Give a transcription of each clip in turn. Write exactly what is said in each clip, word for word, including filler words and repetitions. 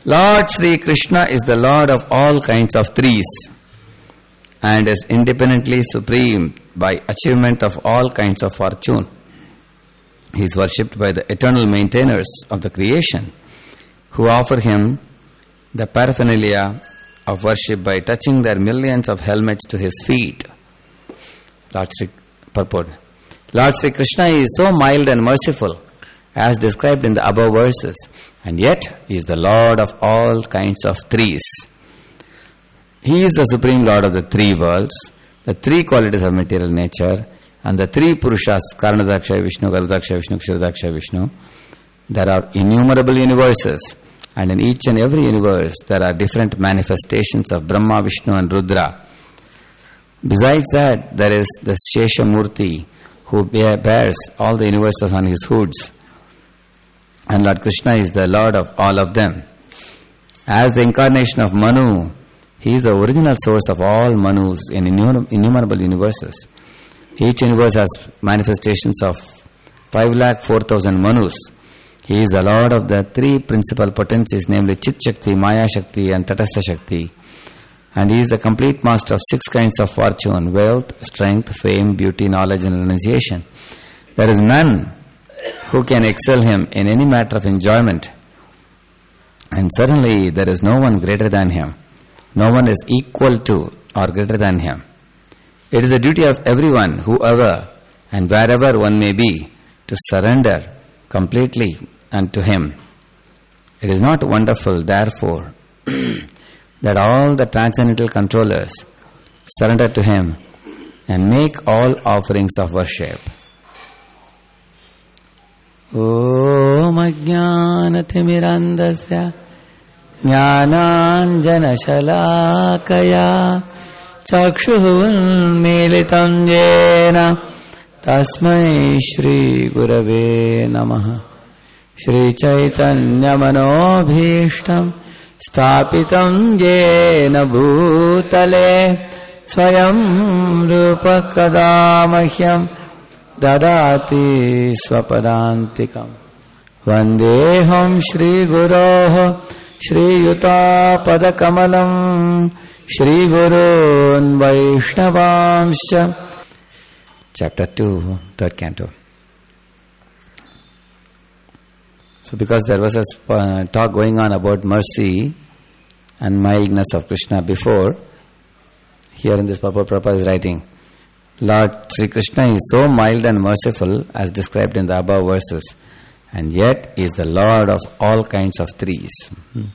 Lord Sri Krishna is the Lord of all kinds of threes and is independently supreme by achievement of all kinds of fortune. He is worshipped by the eternal maintainers of the creation, who offer him the paraphernalia of worship by touching their millions of helmets to his feet. Lord Sri purport. Lord Sri Krishna is so mild and merciful as described in the above verses, and yet he is the Lord of all kinds of threes. He is the supreme Lord of the three worlds, the three qualities of material nature, and the three Purushas, Karanadaksha Vishnu, Garvadaksha Vishnu, Kshiradaksha Vishnu. There are innumerable universes, and in each and every universe there are different manifestations of Brahma, Vishnu and Rudra. Besides that, there is the Sheshamurti, who bears all the universes on his hoods. And Lord Krishna is the Lord of all of them. As the incarnation of Manu, he is the original source of all Manus in innumerable universes. Each universe has manifestations of five lakh four thousand Manus. He is the Lord of the three principal potencies, namely Chit Shakti, Maya Shakti and Tatastha Shakti. And he is the complete master of six kinds of fortune: wealth, strength, fame, beauty, knowledge and renunciation. There is none who can excel him in any matter of enjoyment. And certainly there is no one greater than him. No one is equal to or greater than him. It is the duty of everyone, whoever and wherever one may be, to surrender completely unto him. It is not wonderful, therefore, that all the transcendental controllers surrender to him and make all offerings of worship. Om Ajnanatimirandasya Jnananjanashalakaya Chakshunmilitam Jena Tasmai Shri Gurave Namaha. Shri Chaitanya Manobhishtam Stapitam Jena Bhutale Swayam Rupa Kadamahyam Dadati Swapadantikam. Vandeham Shri Guroho Shri Yuta Padakamalam Shri Gurun Vaishnavamscha. Chapter two, third canto. So because there was a uh, talk going on about mercy and mildness of Krishna before, here in this purport Prabhupada is writing, Lord Sri Krishna is so mild and merciful as described in the above verses, and yet is the Lord of all kinds of threes. Hmm.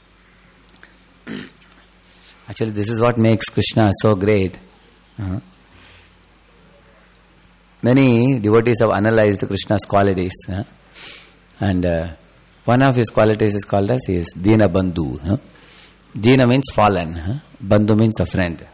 Actually, this is what makes Krishna so great. Uh-huh. Many devotees have analyzed Krishna's qualities, uh, and uh, one of his qualities is called as he is Dina Bandhu. Huh? Dina means fallen, huh? Bandhu means a friend.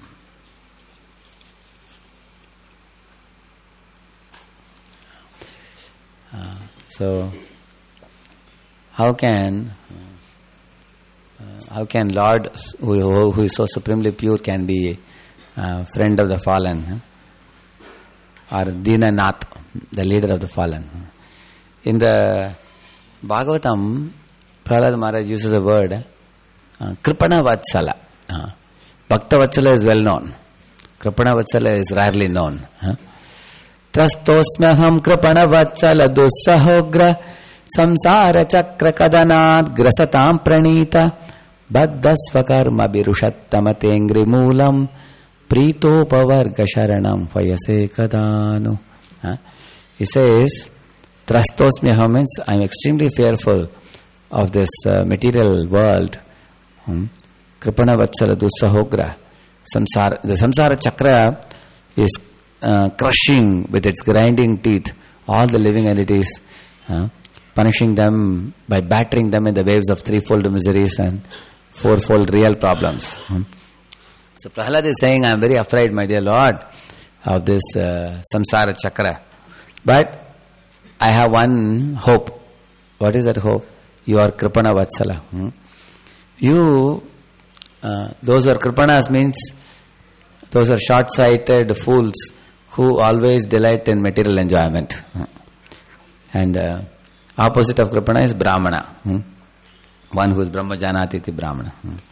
Uh, so, how can uh, how can Lord, who, who is so supremely pure, can be a friend of the fallen? Huh? Or Dinanath, the leader of the fallen. In the Bhagavatam, Prahlad Maharaj uses a word, uh, Kripana Vatsala. Uh, Bhakta Vatsala is well known. Kripana Vatsala is rarely known. Uh, Trastosmyaham Kripana Vatsala Dussahogra Samsara Chakra Kadanat Grasatam Pranita Baddhasvakarma Birushattamate Moolam Prito Pavarga Sharanam Fayase Kadanu. Uh, he says, Trastosmyaham means I am extremely fearful of this uh, material world. Hmm. Kripana Vatsala Dussahogra. Samsara, the Samsara Chakra is uh, crushing with its grinding teeth all the living entities, uh, punishing them by battering them in the waves of threefold miseries and fourfold real problems. Hmm. So Prahlad is saying, I am very afraid, my dear Lord, of this uh, Samsara Chakra. But I have one hope. What is that hope? You are Kripana Vatsala. Hmm? You, uh, those who are Kripanas means, those are short-sighted fools who always delight in material enjoyment. Hmm? And uh, opposite of Kripana is Brahmana. Hmm? one who is Brahma Janati iti Brahmana.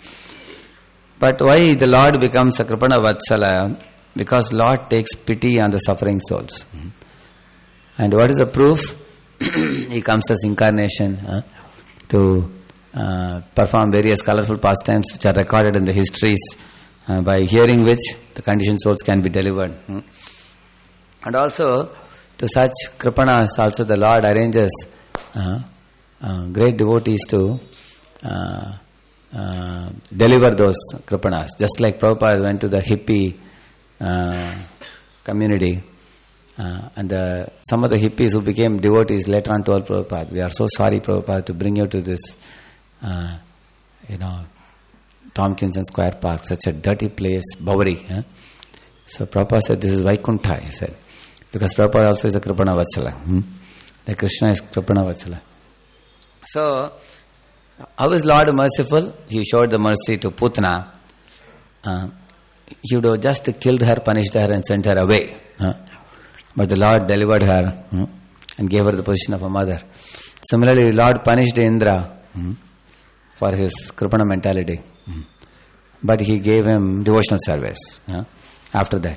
But why the Lord becomes a Kripana Vatsala? Because Lord takes pity on the suffering souls. And what is the proof? He comes as incarnation uh, to uh, perform various colorful pastimes which are recorded in the histories, uh, by hearing which the conditioned souls can be delivered. Hmm. And also, to such Kripanas also the Lord arranges uh, uh, great devotees to uh, uh, deliver those Kripanas. Just like Prabhupada went to the hippie uh, community, uh, and the, some of the hippies who became devotees later on told Prabhupada, we are so sorry, Prabhupada, to bring you to this uh, you know, Tompkinson Square Park, such a dirty place, Bawari. Huh? So Prabhupada said, this is Vaikuntha, he said. Because Prabhupada also is a Kripana Vatsala. Hmm? The Krishna is Kripana Vatsala. So, how is Lord merciful? He showed the mercy to Putana. Uh, he would have just killed her, punished her and sent her away. Huh? But the Lord delivered her hmm, and gave her the position of a mother. Similarly, the Lord punished Indra hmm, for his Kripana mentality. Hmm. But he gave him devotional service huh, after that.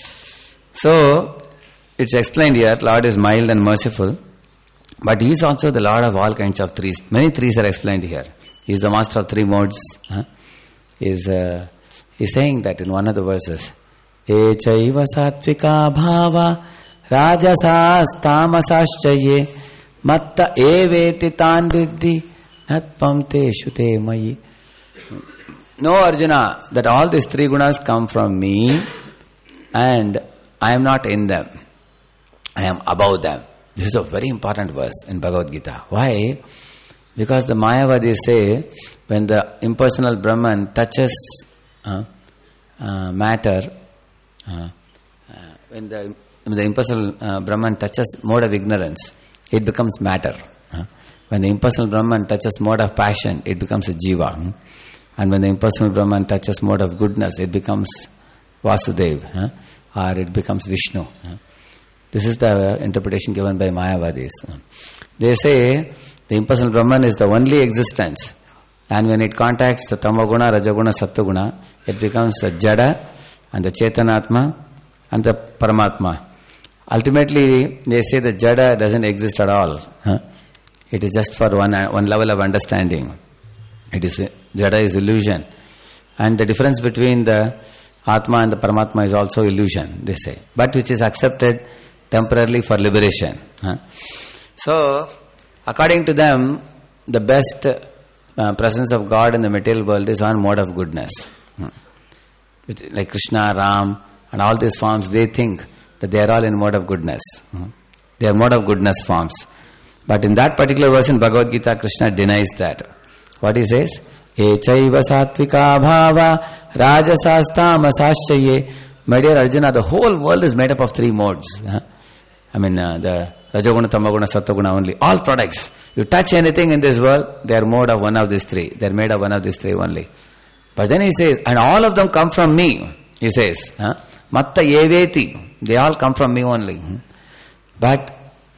So, it's explained here, Lord is mild and merciful, but He is also the Lord of all kinds of threes. Many threes are explained here. He is the master of three modes. Huh? He is uh, he's saying that in one of the verses. Echaiva sattvika bhava rajasas tamasaschaye matta eveti tan viddhi natpam te shute mayi. No, Arjuna, that all these three gunas come from me and I am not in them. I am above them. This is a very important verse in Bhagavad Gita. Why? Because the Mayavadis say, when the impersonal Brahman touches uh, uh, matter, uh, uh, when the, when the impersonal uh, Brahman touches mode of ignorance, it becomes matter. Uh, when the impersonal Brahman touches mode of passion, it becomes a jiva. Hmm? And when the impersonal Brahman touches mode of goodness, it becomes Vasudev, huh? Or it becomes Vishnu. Huh? This is the interpretation given by Mayavadis. They say the impersonal Brahman is the only existence, and when it contacts the Tamaguna, Rajaguna, Sattva-guna, it becomes the Jada and the Chetanatma and the Paramatma. Ultimately, they say the Jada doesn't exist at all. Huh? It is just for one, one level of understanding. It is Jada is illusion, and the difference between the Atma and the Paramatma is also illusion, they say, but which is accepted temporarily for liberation. Huh? So, according to them, the best uh, presence of God in the material world is on mode of goodness. Hmm. Like Krishna, Ram, and all these forms, they think that they are all in mode of goodness. Hmm. They are mode of goodness forms. But in that particular verse in Bhagavad Gita, Krishna denies that. What he says? Echaiva sattvika bhava rajasastamashaschaye. My dear Arjuna, the whole world is made up of three modes. Huh? I mean, uh, the Rajoguna, Tamaguna, Sattva-guna only. All products. You touch anything in this world, they are made of one of these three. They are made of one of these three only. But then he says, and all of them come from me. He says, huh? Matta eveti. They all come from me only. Hmm? But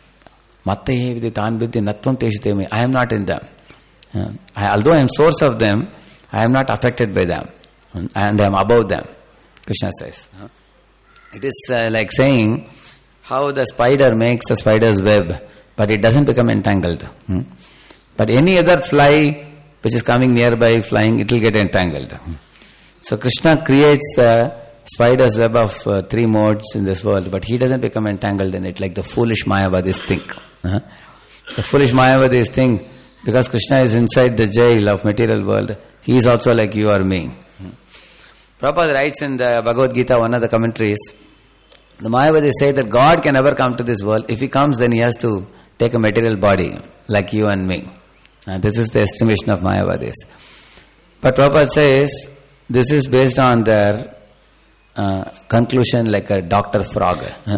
Matta eveti tan viddhi natvam teshute me. I am not in them. Uh, I, although I am source of them, I am not affected by them. And I am above them. Krishna says. Huh? It is uh, like saying how the spider makes a spider's web, but it doesn't become entangled. Hmm? But any other fly which is coming nearby flying, it will get entangled. Hmm? So Krishna creates the spider's web of uh, three modes in this world, but he doesn't become entangled in it like the foolish Mayavadis think. Huh? The foolish Mayavadis think because Krishna is inside the jail of material world, he is also like you or me. Hmm? Prabhupada writes in the Bhagavad Gita, one of the commentaries, the Mayavadis say that God can never come to this world. If He comes, then He has to take a material body like you and me. And this is the estimation of Mayavadis. But Prabhupada says, this is based on their uh, conclusion like a doctor frog. Huh?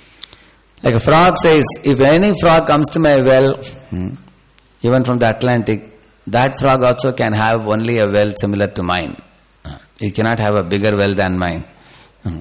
Like a frog says, if any frog comes to my well, hmm, even from the Atlantic, that frog also can have only a well similar to mine. It cannot have a bigger well than mine. Hmm.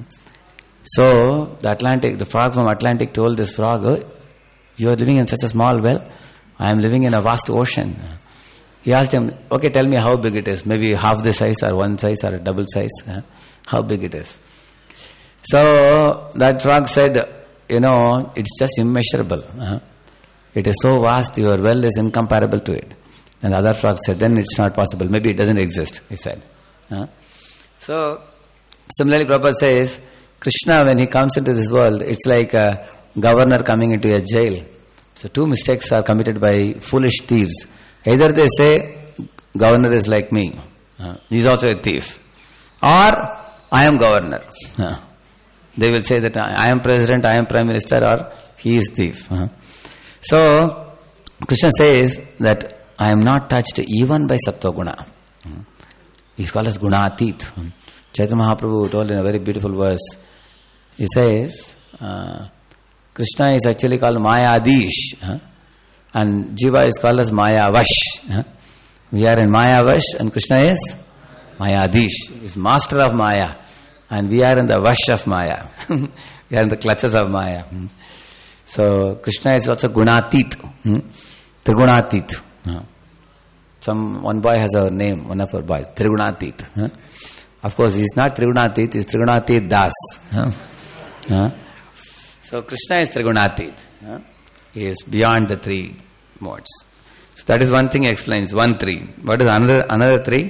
So, the Atlantic, the frog from Atlantic told this frog, oh, you are living in such a small well, I am living in a vast ocean. He asked him, okay, tell me how big it is. Maybe half the size or one size or a double size. Huh? How big it is. So that frog said, you know, it's just immeasurable. Huh? It is so vast, your well is incomparable to it. And the other frog said, then it's not possible. Maybe it doesn't exist, he said. Huh? So, similarly Prabhupada says, Krishna, when he comes into this world, it's like a governor coming into a jail. So two mistakes are committed by foolish thieves. Either they say, governor is like me, uh, he is also a thief. Or, I am governor. Uh, they will say that I am president, I am prime minister, or he is thief. Uh. So, Krishna says that I am not touched even by Sattva Guna. Uh. He is called as Gunatit. Uh. Chaitanya Mahaprabhu told in a very beautiful verse, he says, uh, Krishna is actually called Mayadish. Uh. And Jiva is called as Maya Vash. Huh? We are in Maya Vash and Krishna is Mayadish. He is master of Maya. And we are in the Vash of Maya. We are in the clutches of Maya. So Krishna is also Gunatit. Hmm? Trigunatit. Huh? Some one boy has a name, one of our boys, Trigunatit. Huh? Of course, he is not Trigunatit, he is Trigunatit Das. Huh? Huh? So Krishna is Trigunatit. Huh? He is beyond the three modes. So that is one thing he explains, one three. What is another another three?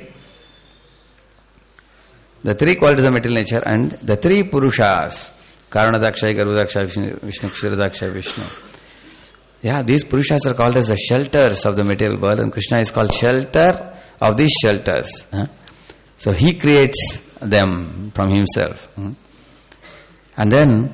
The three qualities of material nature and the three Purushas. Karanadakshay, Garbhodakshay, Vishnu, Kshirodakshay, Vishnu. Yeah, these Purushas are called as the shelters of the material world, and Krishna is called shelter of these shelters. Huh? So he creates them from himself. Hmm? And then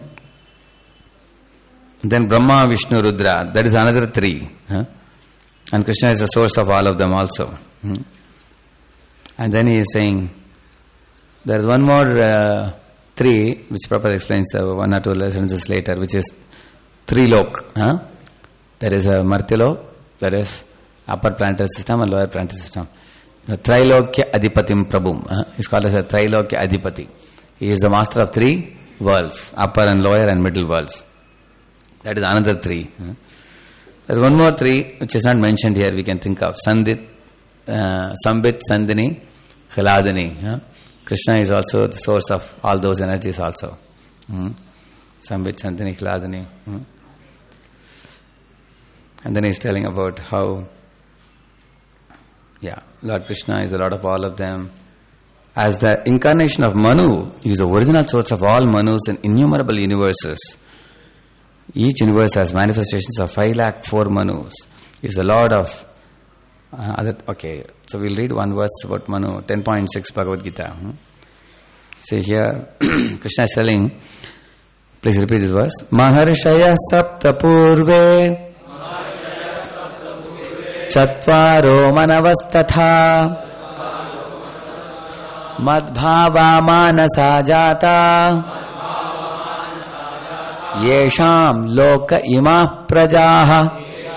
Then Brahma, Vishnu, Rudra, that is another three. Huh? And Krishna is the source of all of them also. Hmm? And then he is saying, there is one more uh, three, which Prabhupada explains uh, one or two lessons later, which is Trilok. Huh? There is a Martilok, there is upper planetary system and lower planetary system. You know, Trilokya Adhipatim Prabhum. Huh? He is called as a Trilokya Adhipati. He is the master of three worlds, upper and lower and middle worlds. That is another three. There is one more three which is not mentioned here, we can think of. Sandit, uh, Sambit, Sandini, Khaladini. Huh? Krishna is also the source of all those energies also. Hmm? Sambit, Sandini, Khaladini. Hmm? And then he is telling about how, yeah, Lord Krishna is the Lord of all of them. As the incarnation of Manu, he is the original source of all Manus in innumerable universes. Each universe has manifestations of five lakh four Manus. He is the Lord of uh, other, okay, so we'll read one verse about Manu, ten point six Bhagavad Gita. Hmm? See here, Krishna is telling, please repeat this verse. Maharshaya sapta purve chatvaro manavastatha madbhava manasa jata Yesham loka ima prajaha.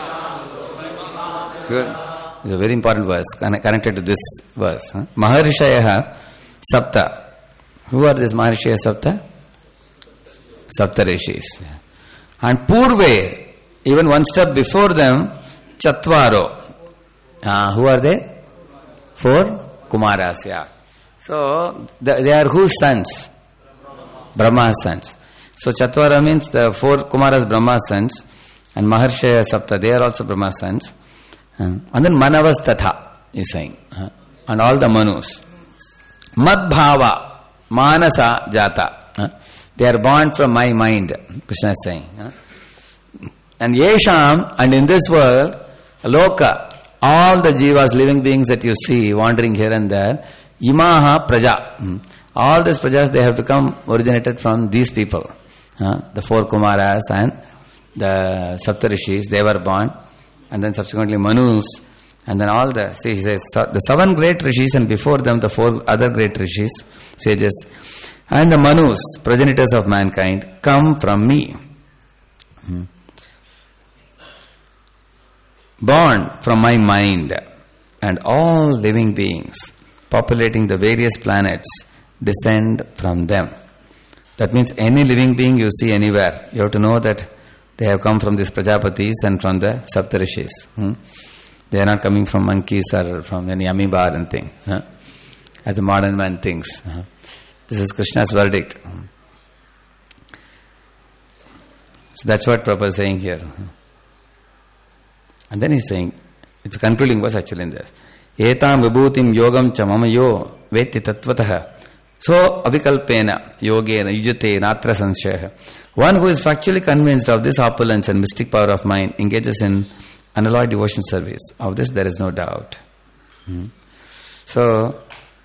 Good. It's a very important verse connected to this verse. Huh? Maharishayaha Sapta. Who are these Maharishaya Sapta? Sapta Rishis. And Purve, even one step before them, Chatvaro. Uh, who are they? Four Kumaras. Yeah. So they are whose sons? Brahma's sons. So Chatvara means the four Kumaras Brahma's sons, and Maharshaya Sapta, they are also Brahma's sons. Uh, and then Manavas Tatha is saying. Uh, and all the Manus. Madbhava, Manasa Jata. Uh, they are born from my mind, Krishna is saying. Uh, and Yesham, and in this world, Loka, all the jivas, living beings that you see wandering here and there, Imaha Praja. Mm. All these prajas, they have become originated from these people. Uh, the four Kumaras and the Saptarishis, they were born. And then subsequently Manus. And then all the, see, he says, the seven great Rishis and before them the four other great Rishis, sages. And the Manus, progenitors of mankind, come from me. Hmm. Born from my mind. And all living beings populating the various planets descend from them. That means any living being you see anywhere, you have to know that they have come from these Prajapatis and from the Saptarishis. Hmm? They are not coming from monkeys or from any amoeba or anything, huh? as the modern man thinks. Huh? This is Krishna's verdict. So that's what Prabhupada is saying here. And then he's saying, it's a concluding verse actually in this. Etam vibhutim yogam cha mama yo veti tattvataha so avikalpena yogena yujate natra sanshaya. One who is factually convinced of this opulence and mystic power of mind engages in unalloyed devotion service. Of this there is no doubt. Hmm. So,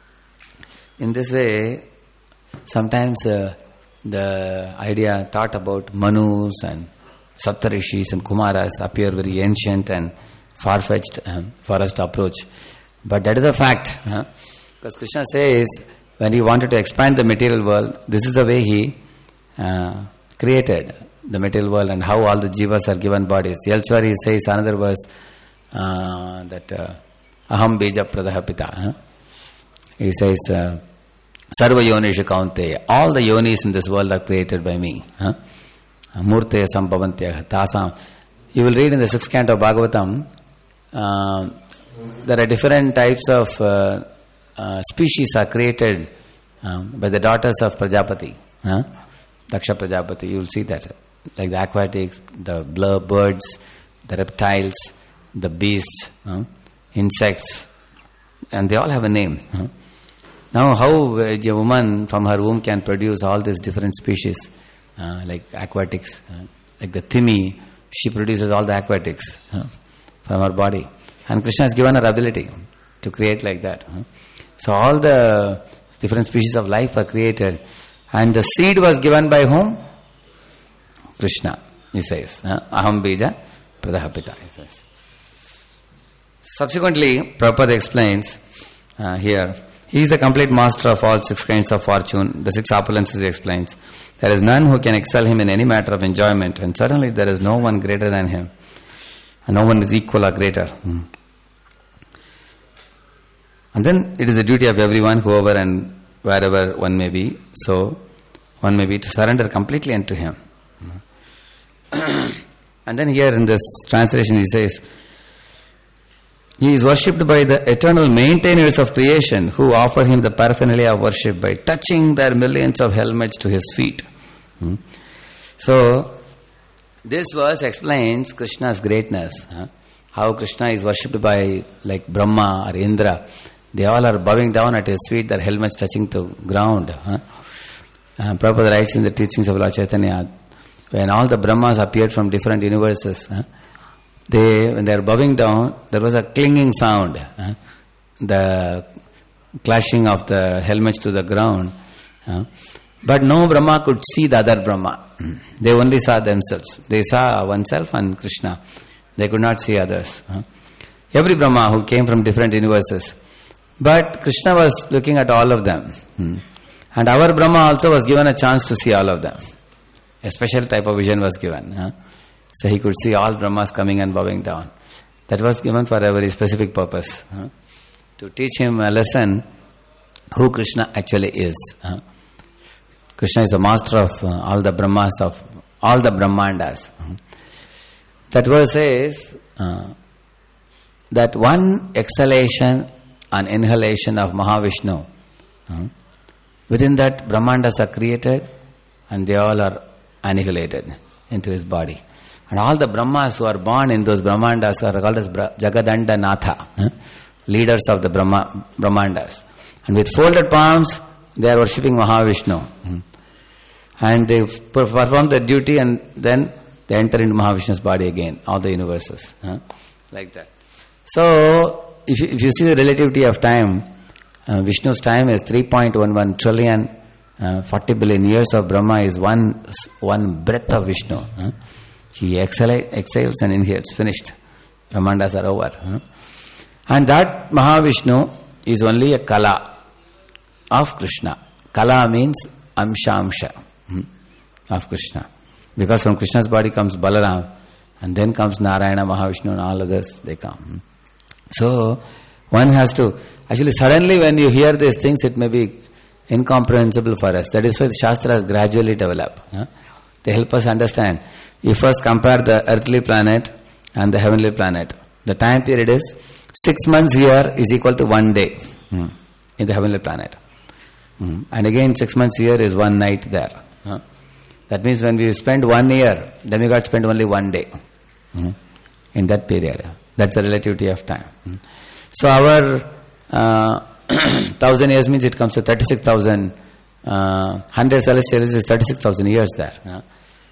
in this way, sometimes uh, the idea thought about Manus and Saptarishis and Kumaras appear very ancient and far-fetched um, for us to approach. But that is a fact. Huh? Because Krishna says, when he wanted to expand the material world, this is the way he uh, created the material world and how all the jivas are given bodies. Elsewhere he says another verse uh, that uh, aham bija pradaha pita. Huh? He says uh, sarva yonisha kaunteya. All the yonis in this world are created by me. Huh? Murteya sambhavantya tasam. You will read in the sixth canto of Bhagavatam, uh, there are different types of uh, uh, species are created um, by the daughters of Prajapati. Huh? Daksha Prajapati, you will see that. Like the aquatics, the blur birds, the reptiles, the beasts, huh? insects, and they all have a name. Huh? Now how a woman from her womb can produce all these different species, uh, like aquatics, uh, like the Timi, she produces all the aquatics huh, from her body. And Krishna has given her ability to create like that. Huh? So all the different species of life are created. And the seed was given by whom? Krishna, he says. Huh? Aham bija pradaha pita, he says. Subsequently, Prabhupada explains uh, here, he is the complete master of all six kinds of fortune, the six opulences he explains. There is none who can excel him in any matter of enjoyment, and certainly there is no one greater than him. And no one is equal or greater. Hmm. And then it is the duty of everyone, whoever and wherever one may be, so one may be to surrender completely unto him. And then here in this translation he says, he is worshipped by the eternal maintainers of creation who offer him the paraphernalia of worship by touching their millions of helmets to his feet. Hmm. So, this verse explains Krishna's greatness. Huh? How Krishna is worshipped by like Brahma or Indra. They all are bowing down at his feet, their helmets touching the ground. Huh? Uh, Prabhupada writes in the teachings of Lord Chaitanya, when all the Brahmas appeared from different universes, huh? they when they are bowing down, there was a clinging sound. Huh? The clashing of the helmets to the ground. Huh? But no Brahma could see the other Brahma. They only saw themselves. They saw oneself and Krishna. They could not see others. Huh? Every Brahma who came from different universes. But Krishna was looking at all of them. Hmm. And our Brahma also was given a chance to see all of them. A special type of vision was given. Huh? So he could see all Brahmas coming and bowing down. That was given for a very specific purpose. Huh? To teach him a lesson who Krishna actually is. Huh? Krishna is the master of uh, all the Brahmas, of all the Brahmandas. Uh-huh. That verse says uh, that one exhalation and inhalation of Mahavishnu, uh, within that Brahmandas are created and they all are annihilated into his body. And all the Brahmas who are born in those Brahmandas are called as Jagadanda Natha, uh, leaders of the Brahma, Brahmandas. And with folded palms, they are worshipping Mahavishnu. Uh, And they perform their duty and then they enter into Mahavishnu's body again, all the universes. Huh? Like that. So, if you, if you see the relativity of time, uh, Vishnu's time is three point one one trillion, uh, forty billion years of Brahma is one one breath of Vishnu. Huh? He exhale, exhales and inhales, finished. Brahmandas are over. Huh? And that Mahavishnu is only a kala of Krishna. Kala means amsha amsha of Krishna. Because from Krishna's body comes Balaram, and then comes Narayana, Mahavishnu and all others, they come. So, one has to, actually suddenly when you hear these things, it may be incomprehensible for us. That is why the Shastras gradually develop. Huh? They help us understand. You first compare the earthly planet and the heavenly planet. The time period is six months here is equal to one day hmm, in the heavenly planet. Hmm. And again six months here is one night there. Huh? That means when we spend one year, demigods spend only one day hmm, in that period. That's the relativity of time. Hmm. So our uh, thousand years means it comes to thirty-six thousand. Uh, hundred celestials is thirty-six thousand years there. Huh?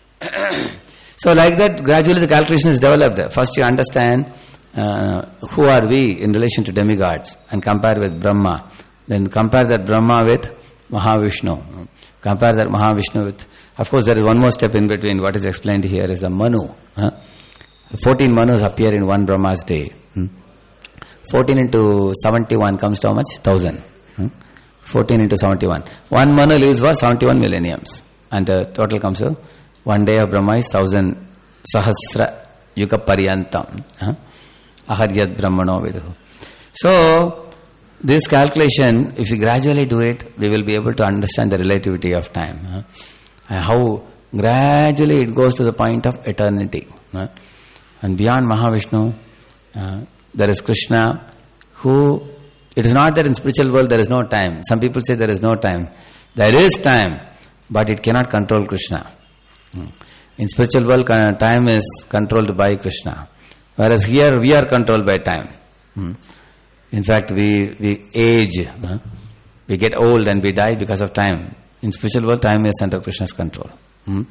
So like that, gradually the calculation is developed. First you understand uh, who are we in relation to demigods and compare with Brahma. Then compare that Brahma with Mahavishnu. Compare that Mahavishnu with... Of course there is one more step in between. What is explained here is the Manu. Huh? fourteen Manus appear in one Brahma's day. Hmm? fourteen into seventy-one comes to how much? one thousand. Hmm? fourteen into seventy-one. One Manu lives for seventy-one millenniums. And the total comes to one day of Brahma is thousand sahasra yuga paryantam. Aharyat brahmano viduhu. So, this calculation, if we gradually do it, we will be able to understand the relativity of time. Huh? And how gradually it goes to the point of eternity. Huh? And beyond Mahavishnu, uh, there is Krishna, who, it is not that in spiritual world there is no time. Some people say there is no time. There is time, but it cannot control Krishna. Hmm. In spiritual world, time is controlled by Krishna. Whereas here, we are controlled by time. Hmm. In fact, we, we age, huh? We get old and we die because of time. In spiritual world, time is under Krishna's control. Hmm?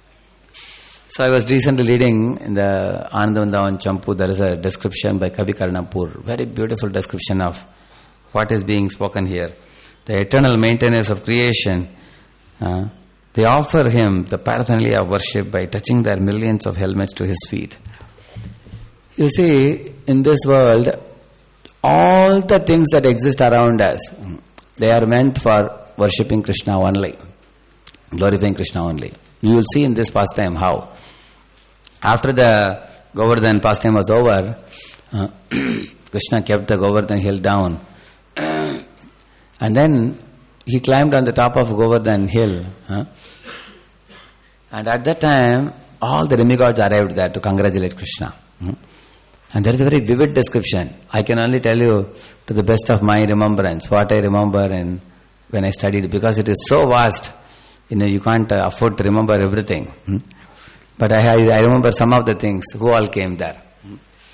So I was recently reading in the Anandavandavan Champu, there is a description by Kavi Karnapur, very beautiful description of what is being spoken here. The eternal maintenance of creation, uh, they offer him the paraphernalia of worship by touching their millions of helmets to his feet. You see, in this world, all the things that exist around us, they are meant for worshipping Krishna only, glorifying Krishna only. You will see in this pastime how. After the Govardhan pastime was over, uh, Krishna kept the Govardhan hill down. And then he climbed on the top of Govardhan hill. Huh? And at that time, all the demigods arrived there to congratulate Krishna. Hmm? And there is a very vivid description. I can only tell you to the best of my remembrance, what I remember in, when I studied, because it is so vast, you know, you can't uh, afford to remember everything. Hmm? But I, I remember some of the things, who all came there. Hmm?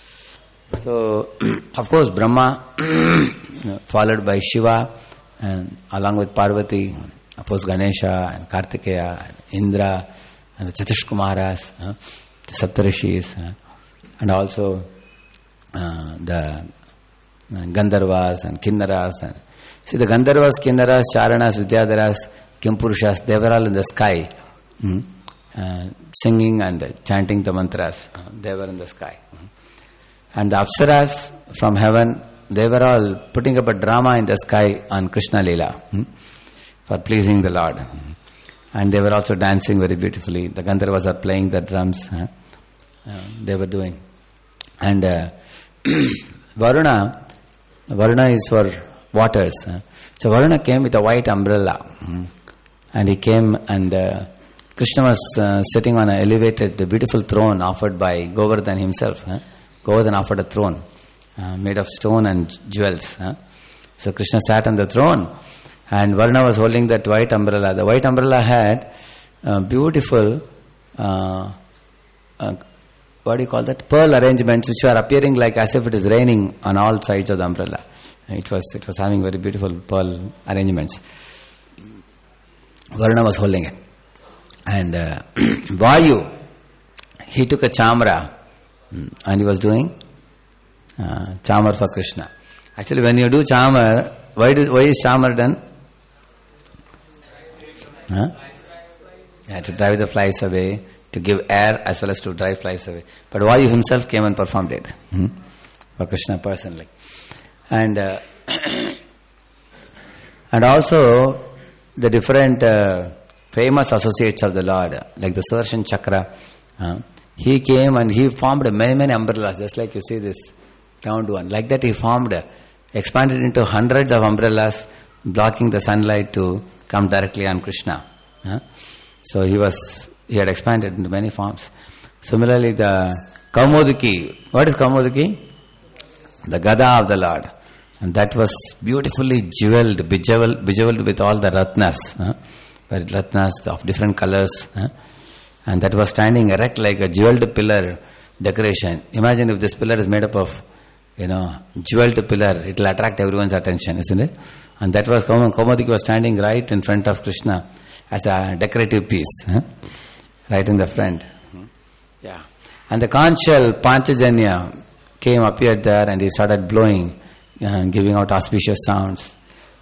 So, of course, Brahma, followed by Shiva, and along with Parvati, of course Ganesha and Kartikeya and Indra and the Chatushkumaras, uh, the Saptarishis, uh, and also uh, the uh, Gandharvas and Kinnaras. And see, the Gandharvas, Kinnaras, Charanas, Vidyadharas, Kimpurushas, they were all in the sky, mm, uh, singing and chanting the mantras. Uh, they were in the sky. Mm. And the Apsaras from heaven, they were all putting up a drama in the sky on Krishna Leela hmm, for pleasing the Lord. And they were also dancing very beautifully. The Gandharvas are playing the drums. Huh? Uh, they were doing. And uh, Varuna, Varuna is for waters. Huh? So Varuna came with a white umbrella. Hmm, and he came and uh, Krishna was uh, sitting on an elevated, beautiful throne offered by Govardhan himself. Huh? Govardhan offered a throne. Uh, made of stone and jewels. Huh? So Krishna sat on the throne and Varuna was holding that white umbrella. The white umbrella had uh, beautiful, uh, uh, what do you call that? Pearl arrangements which were appearing like as if it is raining on all sides of the umbrella. It was, it was having very beautiful pearl arrangements. Varuna was holding it. And uh, Vayu, he took a chamra and he was doing Uh, chamar for Krishna. Actually, when you do chamar, why do, why is chamar done? Huh? Yeah, to drive the flies away, to give air as well as to drive flies away. But Vayu himself came and performed it hmm? for Krishna personally. And uh, and also the different uh, famous associates of the Lord, like the Sudarshan Chakra, uh, he came and he formed many many umbrellas, just like you see this round one. Like that he formed, expanded into hundreds of umbrellas, blocking the sunlight to come directly on Krishna. Huh? So he was, he had expanded into many forms. Similarly, the Kaumodiki. What is Kaumodiki? the Gada of the Lord. And that was beautifully jeweled, bejeweled, bejeweled with all the ratnas, huh? ratnas of different colors. Huh? And that was standing erect like a jeweled pillar decoration. Imagine if this pillar is made up of, you know, jeweled pillar, it will attract everyone's attention, isn't it? And that was, Kaumadiki was standing right in front of Krishna as a decorative piece, huh? Right in the front. Yeah. And the conch shell, Panchajanya, came, appeared there, and he started blowing, uh, giving out auspicious sounds.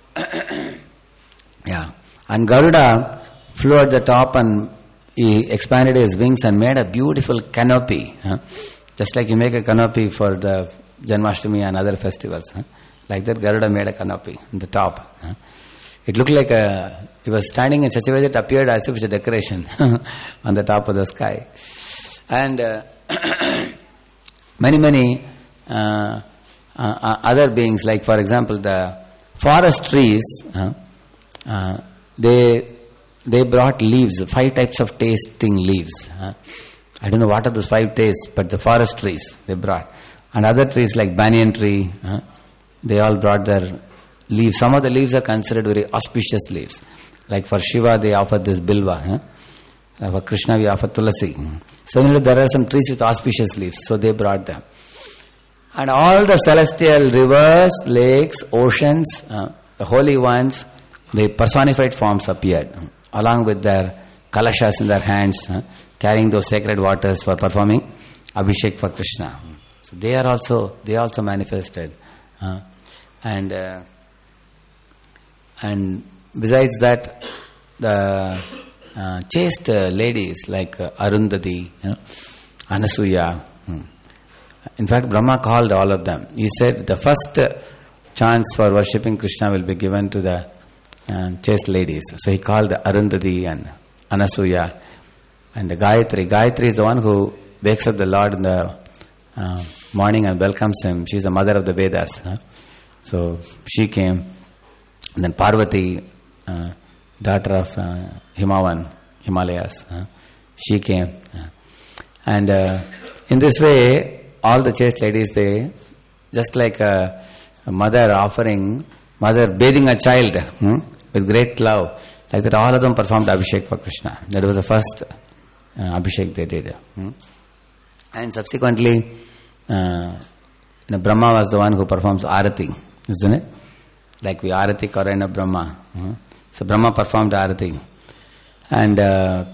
Yeah. And Garuda flew at the top and he expanded his wings and made a beautiful canopy. Huh? Just like you make a canopy for the Janmashtami and other festivals. Huh? Like that, Garuda made a canopy on the top. Huh? It looked like a, he was standing in such a way that it appeared as if it's a decoration on the top of the sky. And uh, many, many uh, uh, other beings, like for example the forest trees, uh, uh, they they brought leaves, five types of tasting leaves. Uh, I don't know what are those five tastes, but the forest trees they brought. And other trees like banyan tree, uh, they all brought their leaves. Some of the leaves are considered very auspicious leaves. Like for Shiva, they offered this bilva. Huh? For Krishna, we offer tulasi. Similarly, there are some trees with auspicious leaves, so they brought them. And all the celestial rivers, lakes, oceans, uh, the holy ones, the personified forms appeared, along with their kalashas in their hands, uh, carrying those sacred waters for performing Abhishek for Krishna. So they are also they also manifested. Uh, and uh, and besides that, the uh, chaste uh, ladies like uh, Arundhati, uh, Anasuya. Hmm. In fact, Brahma called all of them. He said the first uh, chance for worshipping Krishna will be given to the uh, chaste ladies. So he called Arundhati and Anasuya and the Gayatri. Gayatri is the one who wakes up the Lord in the uh, morning and welcomes him. She is the mother of the Vedas. Huh? So she came. And then Parvati, uh, daughter of uh, Himavan, Himalayas, uh, she came. Uh, and uh, in this way, all the chaste ladies, they, just like a, a mother offering, mother bathing a child hmm, with great love, like that all of them performed Abhishek for Krishna. That was the first uh, Abhishek they did. Hmm. And subsequently, uh, you know, Brahma was the one who performs Arati, isn't it? Like we Arati Karana Brahma. Hmm. So Brahma performed Arati. And uh,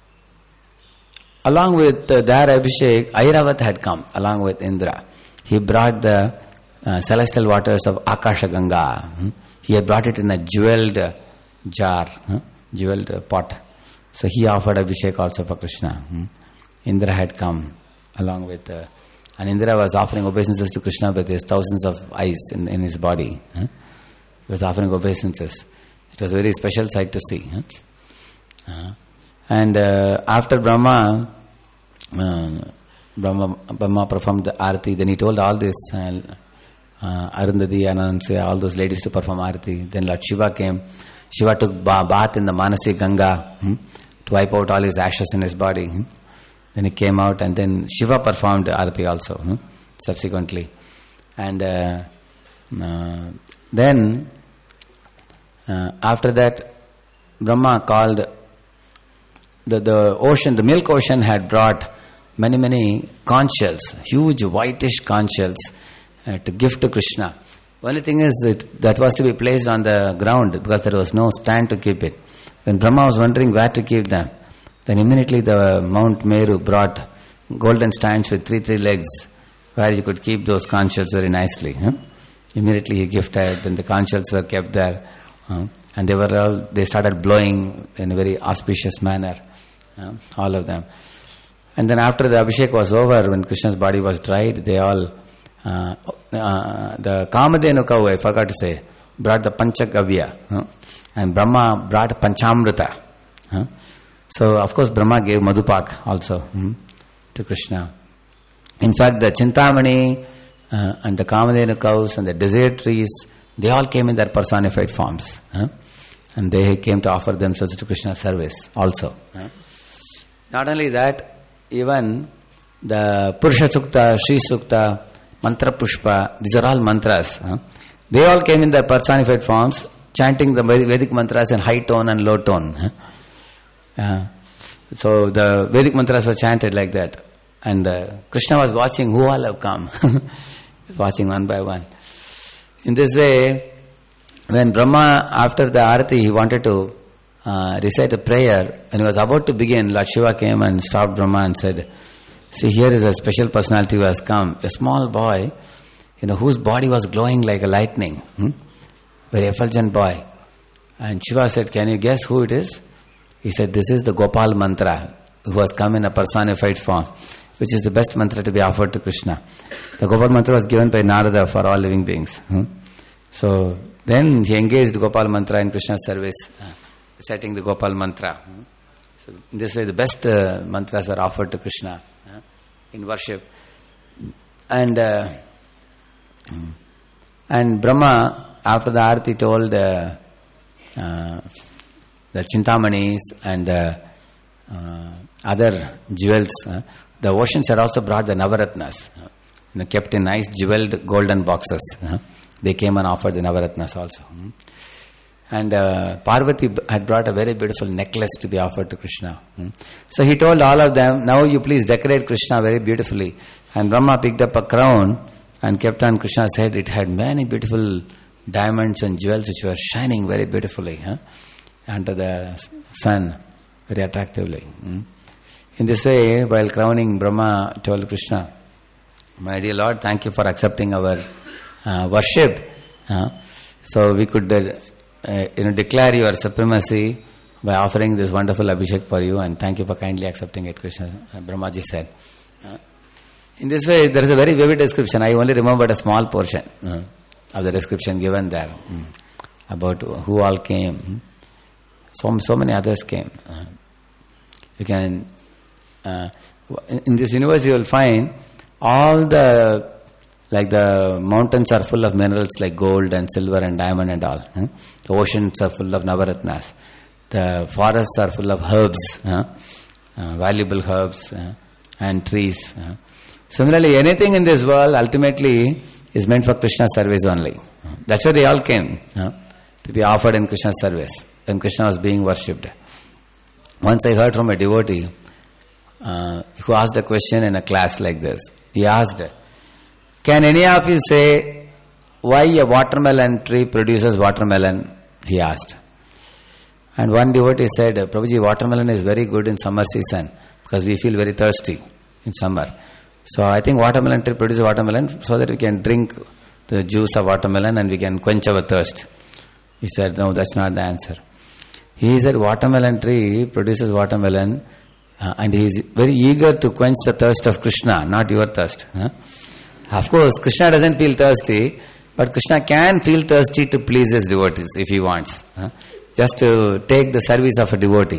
along with uh, their Abhishek, Airavat had come along with Indra. He brought the uh, celestial waters of Akasha Ganga. Hmm. He had brought it in a jeweled uh, jar, hmm, jeweled uh, pot. So he offered Abhishek also for Krishna. Hmm. Indra had come along with, uh, and Indra was offering obeisances to Krishna with his thousands of eyes in, in his body. Hmm. He was offering obeisances. It was a very special sight to see. Huh? Uh, and uh, after Brahma, uh, Brahma, Brahma performed the Arati. Then he told all this, uh, uh, Arundhati, Anansuya, all those ladies to perform Arati. Then Lord Shiva came. Shiva took ba- bath in the Manasi Ganga hmm, to wipe out all his ashes in his body. Hmm. Then he came out, and then Shiva performed Arati also, hmm, subsequently. And uh, uh, then Uh, after that, Brahma called the, the ocean, the milk ocean had brought many, many conch shells, huge whitish conch shells uh, to give to Krishna. Only thing is that that was to be placed on the ground because there was no stand to keep it. When Brahma was wondering where to keep them, then immediately the Mount Meru brought golden stands with three, three legs where you could keep those conch shells very nicely. Huh? Immediately he gifted, then the conch shells were kept there. Uh, and they were all, they started blowing in a very auspicious manner, uh, all of them. And then after the Abhishek was over, when Krishna's body was dried, they all, uh, uh, the Kamadhenu cow, I forgot to say, brought the Panchagavya, uh, and Brahma brought Panchamrita. Uh, so of course Brahma gave Madhupak also hmm, to Krishna. In fact, the Chintamani uh, and the Kamadhenu cows and the desert trees, they all came in their personified forms. Huh? And they came to offer themselves to Krishna's service also. Huh? Not only that, even the Purusha Sukta, Sri Sukta, Mantra Pushpa, these are all mantras. Huh? They all came in their personified forms, chanting the Vedic mantras in high tone and low tone. Huh? Uh, so the Vedic mantras were chanted like that. And uh, Krishna was watching who all have come. He was watching one by one. In this way, when Brahma, after the Arati, he wanted to uh, recite a prayer, when he was about to begin, Lord Shiva came and stopped Brahma and said, see, here is a special personality who has come, a small boy, you know, whose body was glowing like a lightning, hmm? very effulgent boy. And Shiva said, can you guess who it is? He said, this is the Gopal mantra, who has come in a personified form, which is the best mantra to be offered to Krishna. The Gopal mantra was given by Narada for all living beings. Hmm? So then he engaged Gopal mantra in Krishna's service, uh, reciting the Gopal mantra. Hmm? So in this way, the best uh, mantras were offered to Krishna uh, in worship. And uh, and Brahma, after the Arati, told uh, uh, the Chintamani's and the uh, other jewels. Uh, the oceans had also brought the Navaratnas, uh, you know, kept in nice jeweled golden boxes. Uh, they came and offered the Navaratnas also. Hmm? And uh, Parvati had brought a very beautiful necklace to be offered to Krishna. Hmm? So he told all of them, now you please decorate Krishna very beautifully. And Brahma picked up a crown and kept on Krishna's head. It had many beautiful diamonds and jewels which were shining very beautifully huh? under the sun, very attractively. Hmm? In this way, while crowning, Brahma told Krishna, my dear Lord, thank you for accepting our uh, worship. Uh, so we could uh, uh, you know, declare your supremacy by offering this wonderful Abhishek for you, and thank you for kindly accepting it, Krishna. Uh, Brahmaji said. Uh, in this way, there is a very vivid description. I only remembered a small portion uh, of the description given there um, about who all came. Hmm? So, so many others came. Uh, you can, uh, in this universe you will find all the, like the mountains are full of minerals like gold and silver and diamond and all. Huh? The oceans are full of Navaratnas. The forests are full of herbs, huh? uh, valuable herbs uh, and trees. Uh. Similarly, anything in this world ultimately is meant for Krishna's service only. That's why they all came, huh? to be offered in Krishna's service when Krishna was being worshipped. Once I heard from a devotee uh, who asked a question in a class like this. He asked, can any of you say why a watermelon tree produces watermelon? He asked. And one devotee said, Prabhuji, watermelon is very good in summer season because we feel very thirsty in summer. So I think watermelon tree produces watermelon so that we can drink the juice of watermelon and we can quench our thirst. He said, no, that's not the answer. He said, watermelon tree produces watermelon uh, and he is very eager to quench the thirst of Krishna, not your thirst. Huh? Of course, Krishna doesn't feel thirsty, but Krishna can feel thirsty to please his devotees if he wants. Huh? Just to take the service of a devotee.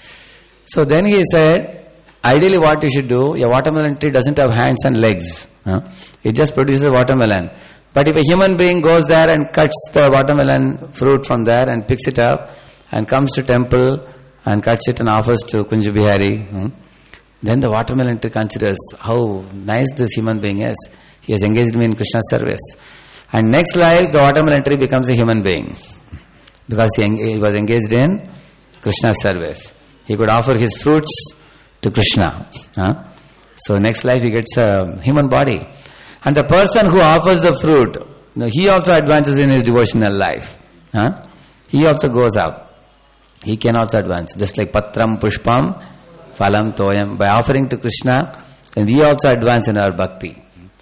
So then he said, ideally what you should do, a watermelon tree doesn't have hands and legs. Huh? It just produces watermelon. But if a human being goes there and cuts the watermelon fruit from there and picks it up and comes to temple and cuts it and offers to Kunja Bihari, hmm, then the watermelon tree considers how nice this human being is. He has engaged me in Krishna's service. And next life, the watermelon tree becomes a human being. Because he, he was engaged in Krishna's service. He could offer his fruits to Krishna. Huh? So next life he gets a human body. And the person who offers the fruit, you know, he also advances in his devotional life. Huh? He also goes up. He can also advance. Just like Patram Pushpam Phalam Toyam. By offering to Krishna, then we also advance in our bhakti.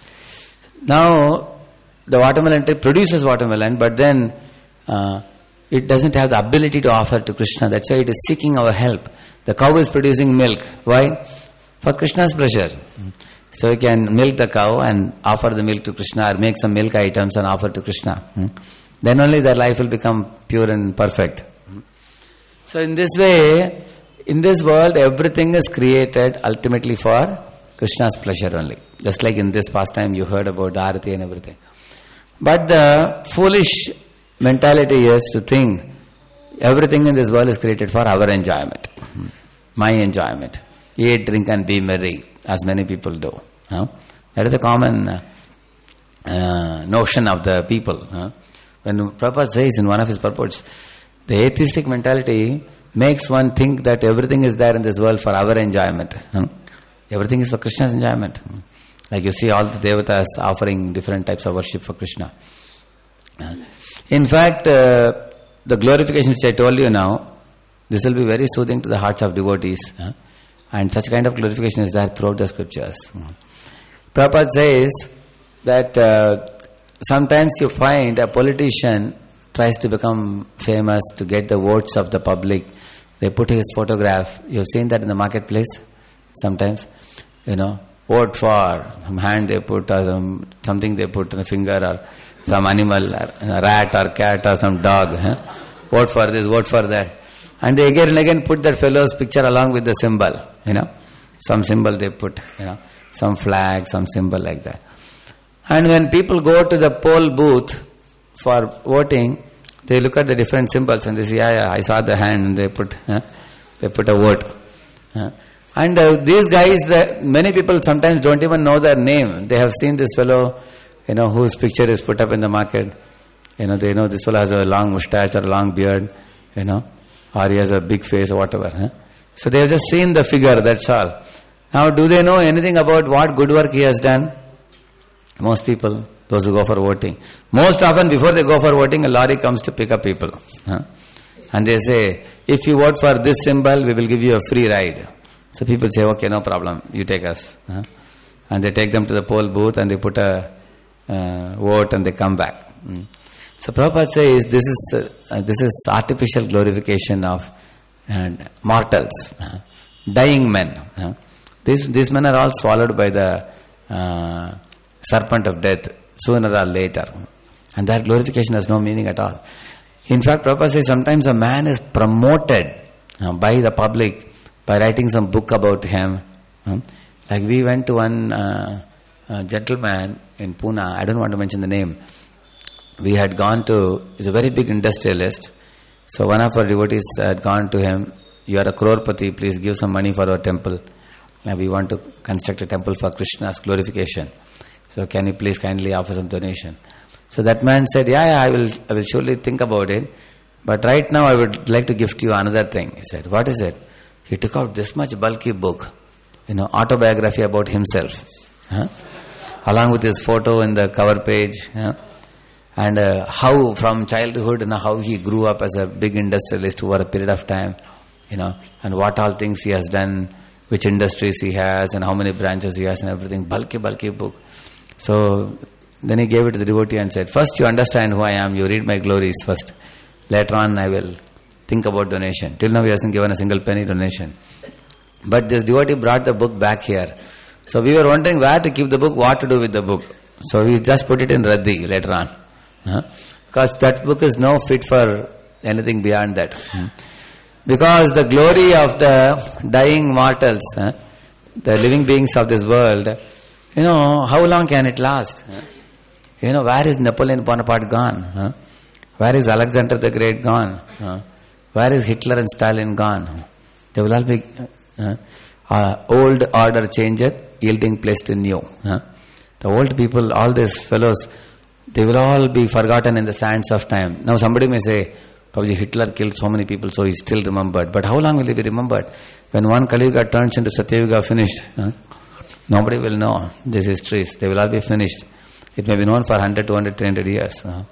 Now, the watermelon tree produces watermelon, but then uh, it doesn't have the ability to offer to Krishna. That's why it is seeking our help. The cow is producing milk. Why? For Krishna's pleasure. So we can milk the cow and offer the milk to Krishna or make some milk items and offer to Krishna. Then only their life will become pure and perfect. So in this way, in this world, everything is created ultimately for Krishna's pleasure only. Just like in this pastime you heard about the Arati and everything. But the foolish mentality is to think everything in this world is created for our enjoyment, my enjoyment. Eat, drink and be merry, as many people do. Huh? That is a common uh, uh, notion of the people. Huh? When Prabhupada says in one of his purports, the atheistic mentality makes one think that everything is there in this world for our enjoyment. Huh? Everything is for Krishna's enjoyment. Like you see all the devatas offering different types of worship for Krishna. In fact, uh, the glorification which I told you now, this will be very soothing to the hearts of devotees. Huh? And such kind of glorification is there throughout the scriptures. Prabhupada says that uh, sometimes you find a politician tries to become famous to get the votes of the public. They put his photograph. You've seen that in the marketplace sometimes. You know, vote for, some hand they put, or some, something they put in a finger, or some animal, or a rat or cat or some dog. Huh? Vote for this, vote for that. And they again and again put that fellow's picture along with the symbol. You know, some symbol they put, you know, some flag, some symbol like that. And when people go to the poll booth for voting, they look at the different symbols and they say, yeah, yeah, I saw the hand, and they put, huh? they put a vote. Huh? And uh, these guys, the, many people sometimes don't even know their name. They have seen this fellow, you know, whose picture is put up in the market. You know, they know this fellow has a long moustache or a long beard, you know, or he has a big face or whatever. Huh? So they have just seen the figure, that's all. Now, do they know anything about what good work he has done? Most people, those who go for voting. Most often before they go for voting, a lorry comes to pick up people. Huh? And they say, if you vote for this symbol, we will give you a free ride. So people say, okay, no problem, you take us. Huh? And they take them to the poll booth and they put a uh, vote and they come back. Mm. So Prabhupada says, this is, uh, this is artificial glorification of uh, mortals, uh, dying men. Uh. These, these men are all swallowed by the uh, serpent of death sooner or later. And that glorification has no meaning at all. In fact, Prabhupada says sometimes a man is promoted uh, by the public by writing some book about him. Uh, like we went to one uh, uh, gentleman in Pune, I don't want to mention the name. We had gone to, he's a very big industrialist. So one of our devotees had gone to him, you are a crorepati, please give some money for our temple. Now we want to construct a temple for Krishna's glorification. So can you please kindly offer some donation? So that man said, yeah, yeah, I will I will surely think about it. But right now I would like to gift you another thing. He said, what is it? He took out this much bulky book, you know, autobiography about himself. Huh? Along with his photo in the cover page. Huh? And uh, how from childhood, you know, how he grew up as a big industrialist over a period of time. You know, and what all things he has done, which industries he has, and how many branches he has and everything. Bulky, bulky book. So then he gave it to the devotee and said, first you understand who I am, you read my glories first. Later on I will think about donation. Till now he hasn't given a single penny donation. But this devotee brought the book back here. So we were wondering where to keep the book, what to do with the book. So we just put it in Radhi later on. Huh? Because that book is no fit for anything beyond that. Hmm. Because the glory of the dying mortals, huh? the living beings of this world, you know, how long can it last? Huh? You know, where is Napoleon Bonaparte gone? Huh? Where is Alexander the Great gone? Huh? Where is Hitler and Stalin gone? They will all be uh, uh, old order changeth, yielding place to new. Huh? The old people, all these fellows, they will all be forgotten in the sands of time. Now somebody may say, probably Hitler killed so many people, so he's still remembered. But how long will he be remembered? When one Kali Yuga turns into Satyayuga finished, huh? Nobody will know these histories. They will all be finished. It may be known for one hundred, two hundred, three hundred years. Uh-huh.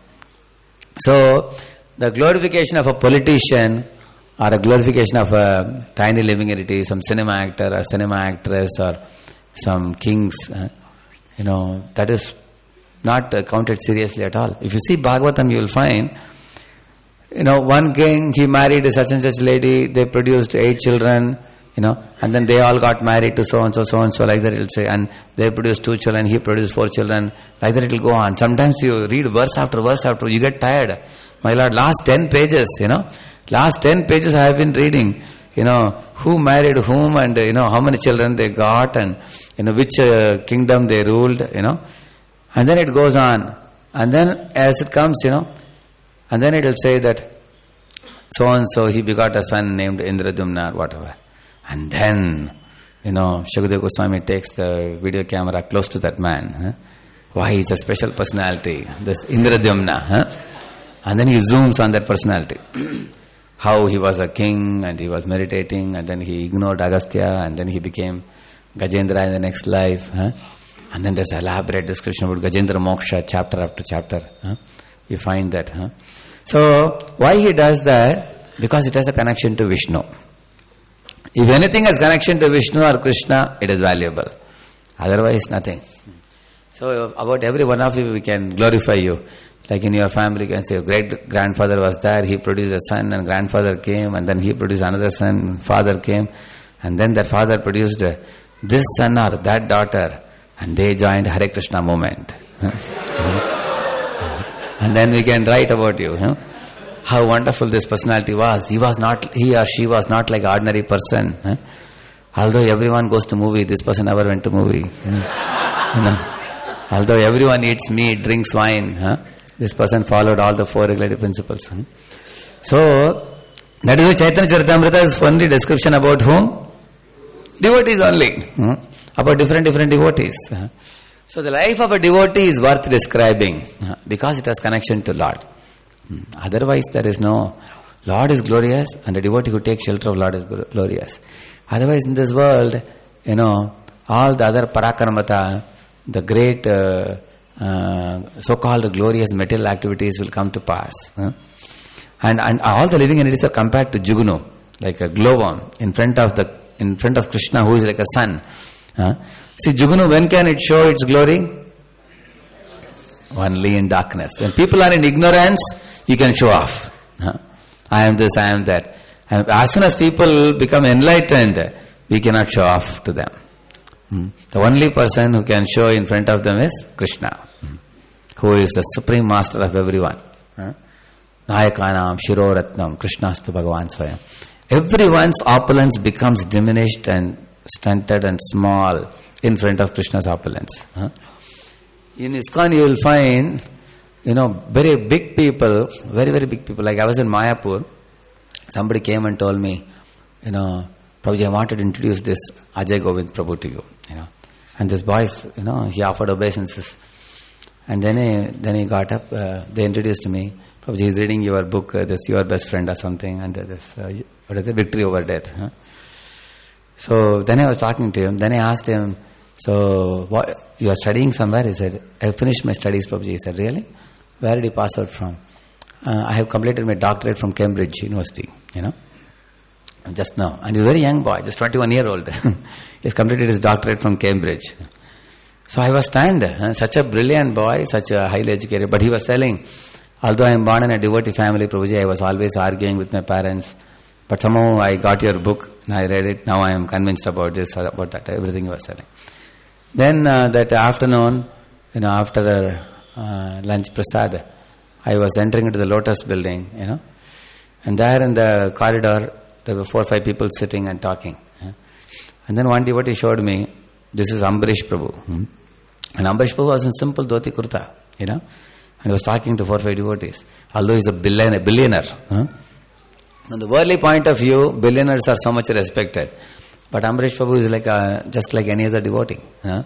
So, the glorification of a politician or a glorification of a tiny living entity, some cinema actor or cinema actress or some kings, uh, you know, that is not uh, counted seriously at all. If you see Bhagavatam, you will find, you know, one king, he married a such and such lady, they produced eight children, you know, and then they all got married to so-and-so, so-and-so, like that it will say, and they produced two children, he produced four children, like that it will go on. Sometimes you read verse after verse after, you get tired. My Lord, last ten pages, you know, last ten pages I have been reading, you know, who married whom and, you know, how many children they got and, you know, which uh, kingdom they ruled, you know, and then it goes on. And then as it comes, you know, and then it will say that so-and-so, he begot a son named Indradumna or whatever. And then, you know, Shukadeva Goswami takes the video camera close to that man. Huh? why he's a special personality, this Indradyumna. Huh? And then he zooms on that personality. How he was a king and he was meditating and then he ignored Agastya and then he became Gajendra in the next life. Huh? And then there's elaborate description about Gajendra Moksha, chapter after chapter. Huh? You find that. Huh? So, why he does that? Because it has a connection to Vishnu. If anything has connection to Vishnu or Krishna, it is valuable. Otherwise, nothing. So, about every one of you, we can glorify you. Like in your family, you can say, great grandfather was there, he produced a son, and grandfather came, and then he produced another son, father came, and then that father produced this son or that daughter, and they joined Hare Krishna movement. And then we can write about you. Huh? How wonderful this personality was. He was not, he or she was not like ordinary person. Huh? Although everyone goes to movie, this person never went to movie. Huh? You know? Although everyone eats meat, drinks wine, huh? This person followed all the four regulative principles. Huh? So, that is why Chaitanya Charitamrita is only description about whom? Devotees only. Huh? About different, different devotees. Huh? So, the life of a devotee is worth describing huh? because it has connection to Lord. Hmm. Otherwise, there is no... Lord is glorious and the devotee who takes shelter of Lord is glorious. Otherwise, in this world, you know, all the other Parakaramata, the great... Uh, Uh, so-called glorious material activities will come to pass. Huh? And and all the living entities are compared to Jugunu, like a glowworm in front of the in front of Krishna, who is like a sun. Huh? See, Jugunu, when can it show its glory? Only in darkness. When people are in ignorance, you can show off. Huh? I am this, I am that. And as soon as people become enlightened, we cannot show off to them. Hmm. The only person who can show in front of them is Krishna, hmm. who is the supreme master of everyone. Huh? Nayakanam, Shiroratnam, Krishnastu Bhagavan Swayam. Everyone's opulence becomes diminished and stunted and small in front of Krishna's opulence. Huh? In ISKCON you will find, you know, very big people, very, very big people. Like I was in Mayapur, somebody came and told me, you know, Prabhuji, I wanted to introduce this Ajay Govind Prabhu to you, you know. And this boy, you know, he offered obeisances. And then he, then he got up, uh, they introduced me. Prabhuji, he's reading your book, uh, this Your Best Friend or something, and uh, this, uh, what is it, Victory Over Death. Huh? So then I was talking to him, then I asked him, so what, you are studying somewhere? He said, I finished my studies, Prabhuji. He said, really? Where did you pass out from? Uh, I have completed my doctorate from Cambridge University, you know. Just now. And he's a very young boy, just twenty-one year old. He's completed his doctorate from Cambridge. So I was stunned. Huh? Such a brilliant boy, such a highly educated. But he was telling, although I am born in a devotee family, Prabhuji, I was always arguing with my parents. But somehow I got your book, I read it, now I am convinced about this, about that, everything he was telling. Then uh, that afternoon, you know, after uh, lunch prasad, I was entering into the Lotus building, you know. And there in the corridor, there were four or five people sitting and talking. Yeah. And then one devotee showed me, this is Ambarish Prabhu. Hmm? And Ambarish Prabhu was in simple dhoti kurta, you know. And he was talking to four or five devotees. Although he's a billionaire. billionaire huh? From the worldly point of view, billionaires are so much respected. But Ambarish Prabhu is like a, just like any other devotee. Huh?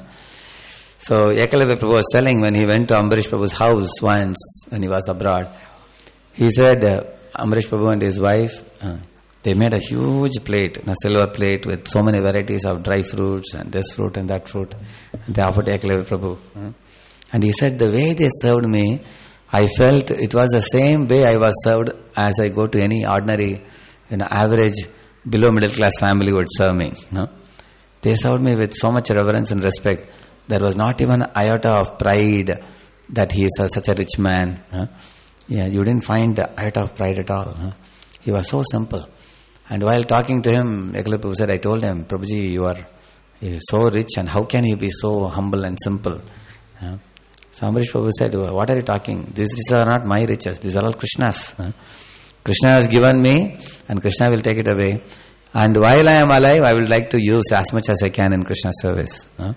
So Ekalavya Prabhu was telling when he went to Ambarish Prabhu's house once when he was abroad, he said, uh, Ambarish Prabhu and his wife, uh, they made a huge plate, a silver plate with so many varieties of dry fruits and this fruit and that fruit. And they offered Ekalavya Prabhu. Huh? And he said, the way they served me, I felt it was the same way I was served as I go to any ordinary, you know, average, below middle class family would serve me. Huh? They served me with so much reverence and respect. There was not even an iota of pride that he is a, such a rich man. Huh? Yeah, you didn't find the iota of pride at all. Huh? He was so simple. And while talking to him, Ekalavya Prabhu said, I told him, Prabhuji, you are so rich and how can you be so humble and simple? Huh? So Ambarish Prabhu said, what are you talking? These riches are not my riches, these are all Krishna's. Huh? Krishna has given me and Krishna will take it away. And while I am alive, I would like to use as much as I can in Krishna's service. Huh?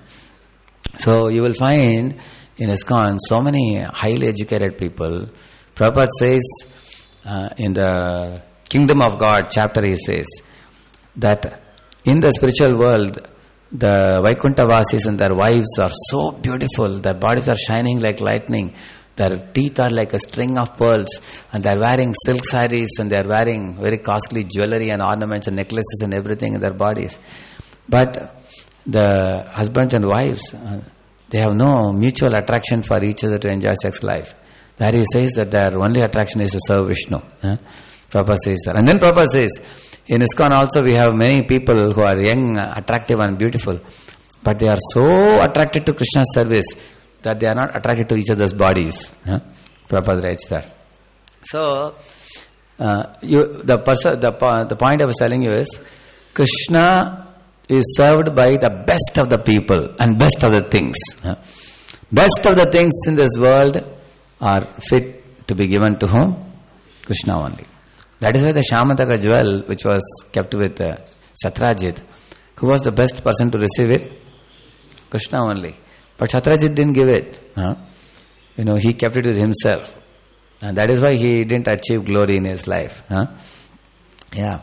So you will find in ISKCON so many highly educated people. Prabhupada says uh, in the Kingdom of God chapter, he says that in the spiritual world the Vaikuntha Vasis and their wives are so beautiful. Their bodies are shining like lightning. Their teeth are like a string of pearls. And they are wearing silk saris and they are wearing very costly jewelry and ornaments and necklaces and everything in their bodies. But the husbands and wives, uh, they have no mutual attraction for each other to enjoy sex life. There he says that their only attraction is to serve Vishnu. Huh? Prabhupada says that. And then Prabhupada says, in ISKCON also we have many people who are young, attractive and beautiful, but they are so attracted to Krishna's service that they are not attracted to each other's bodies. Huh? Prabhupada writes that. So, uh, you, the, pers- the, the point I was telling you is, Krishna is served by the best of the people and best of the things. Huh? Best of the things in this world are fit to be given to whom? Krishna only. That is why the Shyamataka jewel, which was kept with uh, Satrajit, who was the best person to receive it? Krishna only. But Satrajit didn't give it. Huh? You know, he kept it with himself. And that is why he didn't achieve glory in his life. Huh? Yeah.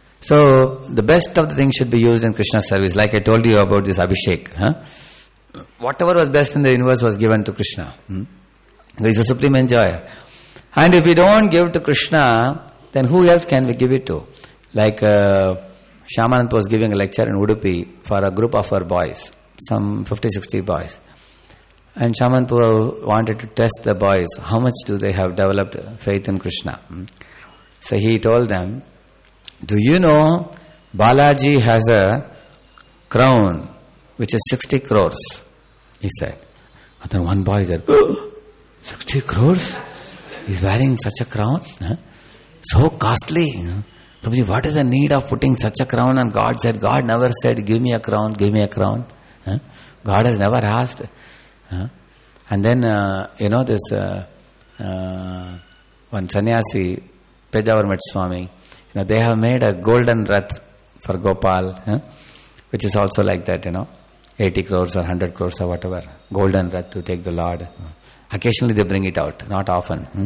So, the best of the things should be used in Krishna's service. Like I told you about this Abhishek. Huh? Whatever was best in the universe was given to Krishna. Hmm? He is the supreme enjoyer. And if we don't give to Krishna, then who else can we give it to? Like uh, Shyamanand was giving a lecture in Udupi for a group of our boys, some fifty, sixty boys. And Shyamanand wanted to test the boys, how much do they have developed faith in Krishna. So he told them, do you know Balaji has a crown which is sixty crores, he said. And then one boy said, oh, sixty crores? He's wearing such a crown? Huh? So costly. Prabhuji, what is the need of putting such a crown? And God said, God never said, give me a crown, give me a crown. Huh? God has never asked. Huh? And then, uh, you know, this uh, uh, one sannyasi, Pejavar Swami, you know, they have made a golden rath for Gopal, huh? Which is also like that, you know, eighty crores or one hundred crores or whatever, golden rath to take the Lord. Occasionally they bring it out, not often. Hmm?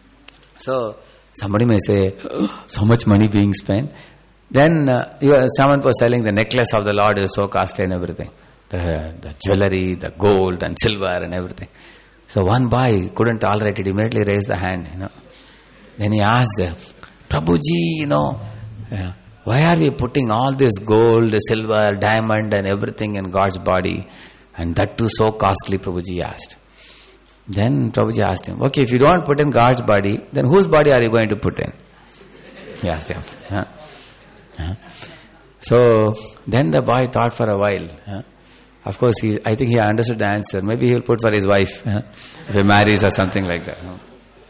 So, somebody may say, oh, so much money being spent. Then uh, someone was selling the necklace of the Lord is so costly and everything. The, the jewelry, the gold and silver and everything. So one boy couldn't tolerate it, immediately raised the hand, you know. Then he asked, Prabhuji, you know, uh, why are we putting all this gold, silver, diamond and everything in God's body? And that too so costly, Prabhuji asked. Then Prabhuji asked him, okay, if you don't put in God's body, then whose body are you going to put in? He asked him. Huh? Huh? So, then the boy thought for a while. Huh? Of course, he, I think he understood the answer. Maybe he will put for his wife, huh? If he marries or something like that. Huh?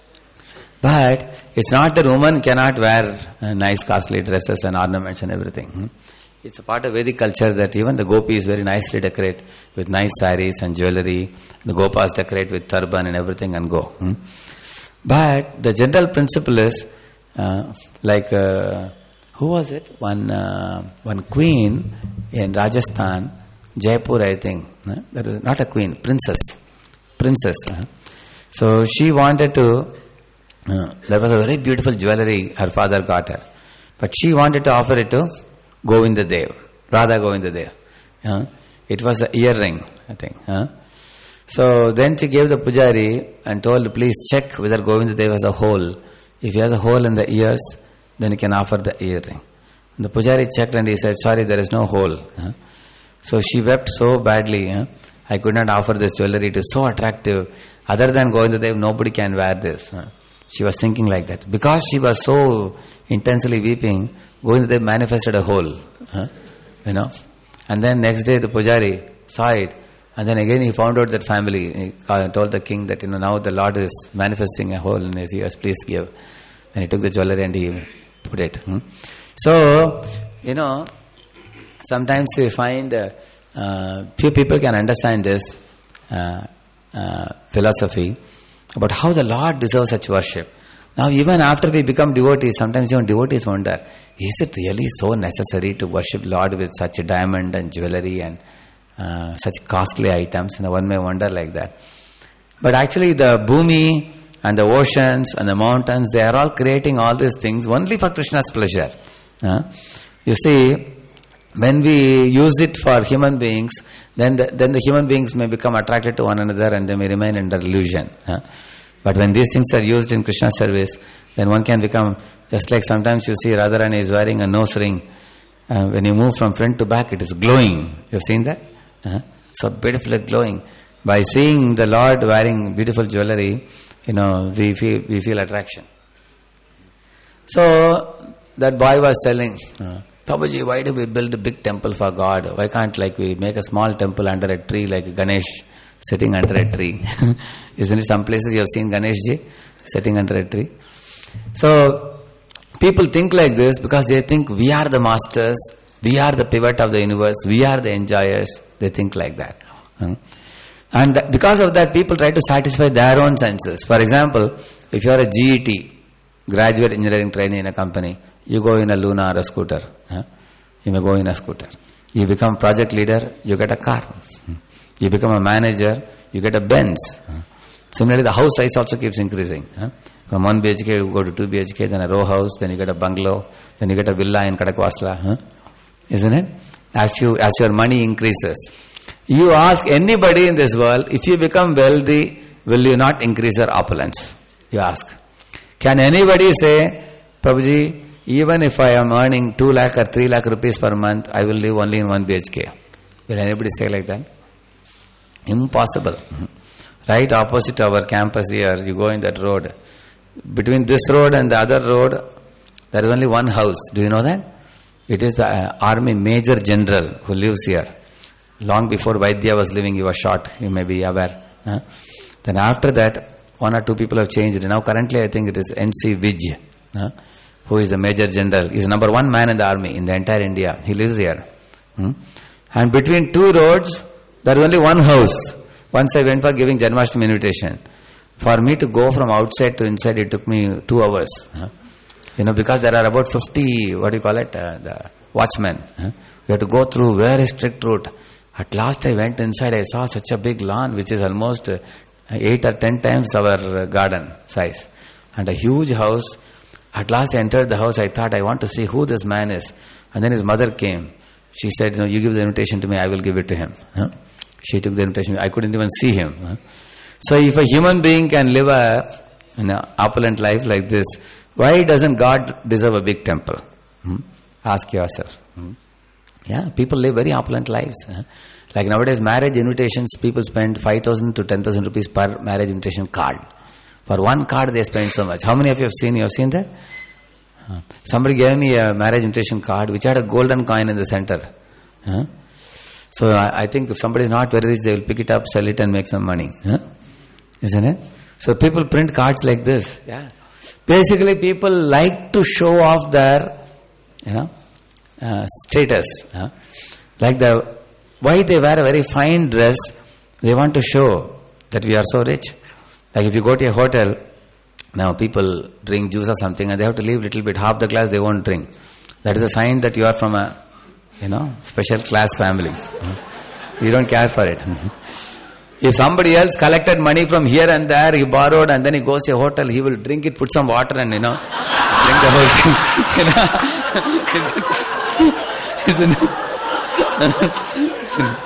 But, it's not that woman cannot wear uh, nice costly dresses and ornaments and everything. Hmm? It's a part of Vedic culture that even the gopis very nicely decorate with nice saris and jewelry. The gopas decorate with turban and everything and go. Hmm? But the general principle is, uh, like, uh, who was it? One uh, one queen in Rajasthan, Jaipur, I think. Huh? That was not a queen, princess. Princess. Huh? So she wanted to, uh, there was a very beautiful jewelry her father got her. But she wanted to offer it to Govinda Dev, Radha Govinda Dev. Uh, it was an earring, I think. Uh. So then she gave the pujari and told, please check whether Govinda Dev has a hole. If he has a hole in the ears, then you can offer the earring. The pujari checked and he said, sorry, there is no hole. Uh. So she wept so badly. Uh, I could not offer this jewelry. It is so attractive. Other than Govinda Dev, nobody can wear this. Uh. She was thinking like that. Because she was so intensely weeping, Govinda Dev manifested a hole, huh? You know. And then next day the pujari saw it, and then again he found out that family. He told the king that, you know, now the Lord is manifesting a hole in his ears, please give. Then he took the jewelry and he put it. Hmm? So, you know, sometimes we find uh, uh, few people can understand this uh, uh, philosophy about how the Lord deserves such worship. Now even after we become devotees, sometimes even devotees wonder, is it really so necessary to worship Lord with such a diamond and jewelry and uh, such costly items? And one may wonder like that. But actually the bhumi and the oceans and the mountains, they are all creating all these things only for Krishna's pleasure. Uh, you see, when we use it for human beings, then the, then the human beings may become attracted to one another and they may remain under illusion. Huh? But when these things are used in Krishna service, then one can become, just like sometimes you see Radharani is wearing a nose ring. Uh, when you move from front to back, it is glowing. You've seen that? Uh, so beautifully glowing. By seeing the Lord wearing beautiful jewelry, you know, we feel we feel attraction. So that boy was telling, uh, Prabhuji, why do we build a big temple for God? Why can't like we make a small temple under a tree like Ganesh sitting under a tree? Isn't it some places you have seen Ganeshji sitting under a tree? So people think like this because they think we are the masters, we are the pivot of the universe, we are the enjoyers. They think like that. Hmm? And that because of that, people try to satisfy their own senses. For example, if you are a G E T, graduate engineering trainee in a company, you go in a Luna or a scooter. Huh? You may go in a scooter. You become project leader, you get a car. Hmm. You become a manager, you get a Benz. Huh? Similarly, the house size also keeps increasing. Huh? From one B H K, you go to two B H K, then a row house, then you get a bungalow, then you get a villa in Kadakwasla. Huh? Isn't it? As you as your money increases. You ask anybody in this world, if you become wealthy, will you not increase your opulence? You ask. Can anybody say, Prabhuji, even if I am earning two lakh or three lakh rupees per month, I will live only in one B H K? Will anybody say like that? Impossible. Right opposite our campus here, you go in that road. Between this road and the other road, there is only one house. Do you know that? It is the uh, army major general who lives here. Long before Vaidya was living, he was shot. You may be aware. Huh? Then after that, one or two people have changed. Now currently I think it is N C Vij, huh? who is the major general. He is number one man in the army in the entire India. He lives here. Hmm? And between two roads, there is only one house. Once I went for giving Janmashtami invitation. For me to go from outside to inside, it took me two hours. Huh? You know, because there are about fifty, what do you call it, uh, the watchmen. Huh? You have to go through very strict route. At last I went inside, I saw such a big lawn which is almost uh, eight or ten times our garden size. And a huge house. At last I entered the house, I thought I want to see who this man is. And then his mother came. She said, you know, you give the invitation to me, I will give it to him. Huh? She took the invitation, I couldn't even see him. Huh? So if a human being can live a an opulent life like this, why doesn't God deserve a big temple? Hmm? Ask yourself. Hmm? Yeah, people live very opulent lives. Huh? Like nowadays, marriage invitations, people spend five thousand to ten thousand rupees per marriage invitation card. For one card, they spend so much. How many of you have seen? You have seen that? Huh? Somebody gave me a marriage invitation card which had a golden coin in the center. Huh? So I, I think if somebody is not very rich, they will pick it up, sell it, and make some money. Huh? Isn't it? So people print cards like this. Yeah. Basically, people like to show off their, you know, uh, status. Huh? Like the why they wear a very fine dress, they want to show that we are so rich. Like if you go to a hotel, now people drink juice or something, and they have to leave a little bit, half the glass they won't drink. That is a sign that you are from a, you know, special class family. You don't care for it. If somebody else collected money from here and there, he borrowed and then he goes to a hotel, he will drink it, put some water and, you know, drink the whole thing. You know? Isn't it?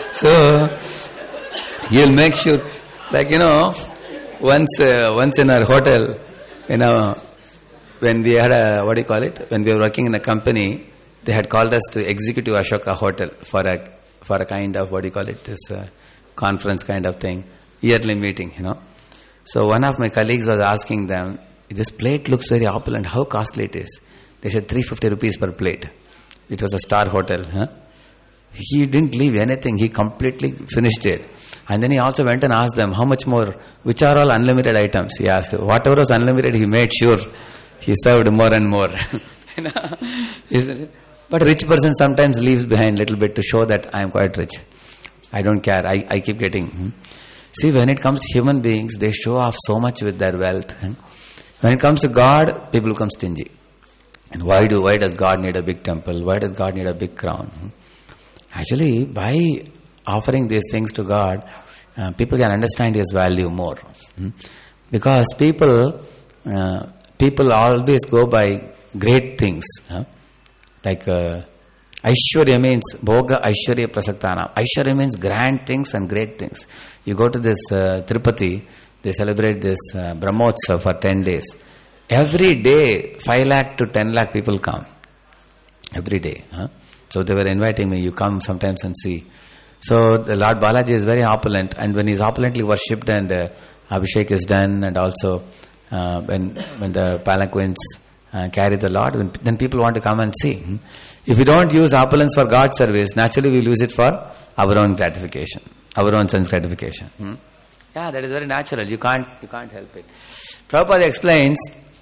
So, he'll make sure, like, you know, once uh, once in our hotel, you know, when we had a, what do you call it, when we were working in a company, they had called us to Executive Ashoka Hotel for a, for a kind of, what do you call it, this uh, conference kind of thing, yearly meeting, you know. So one of my colleagues was asking them, this plate looks very opulent, how costly it is? They said three hundred fifty rupees per plate. It was a star hotel. Huh? He didn't leave anything, he completely finished it. And then he also went and asked them, how much more, which are all unlimited items? He asked, whatever was unlimited, he made sure he served more and more. Isn't it? But a rich person sometimes leaves behind a little bit to show that I am quite rich. I don't care, I, I keep getting. Hmm? See, when it comes to human beings, they show off so much with their wealth. Hmm? When it comes to God, people become stingy. And why do why does God need a big temple? Why does God need a big crown? Hmm? Actually, by offering these things to God, uh, people can understand His value more. Hmm? Because people, uh, people always go by great things. Huh? Like uh, Aishwarya means Bhoga Aishwarya Prasaktana. Aishwarya means grand things and great things. You go to this uh, Tirupati, they celebrate this uh, Brahmotsav for ten days. Every day, five lakh to ten lakh people come. Every day. Huh? So they were inviting me, you come sometimes and see. So the Lord Balaji is very opulent, and when he is opulently worshipped and uh, Abhishek is done, and also uh, when when the palanquins uh, carry the Lord, when, then people want to come and see. Hmm? If we don't use opulence for God's service, naturally we will use it for our own gratification, our own sense gratification. Hmm? Yeah, that is very natural. You can't you can't help it. Prabhupada explains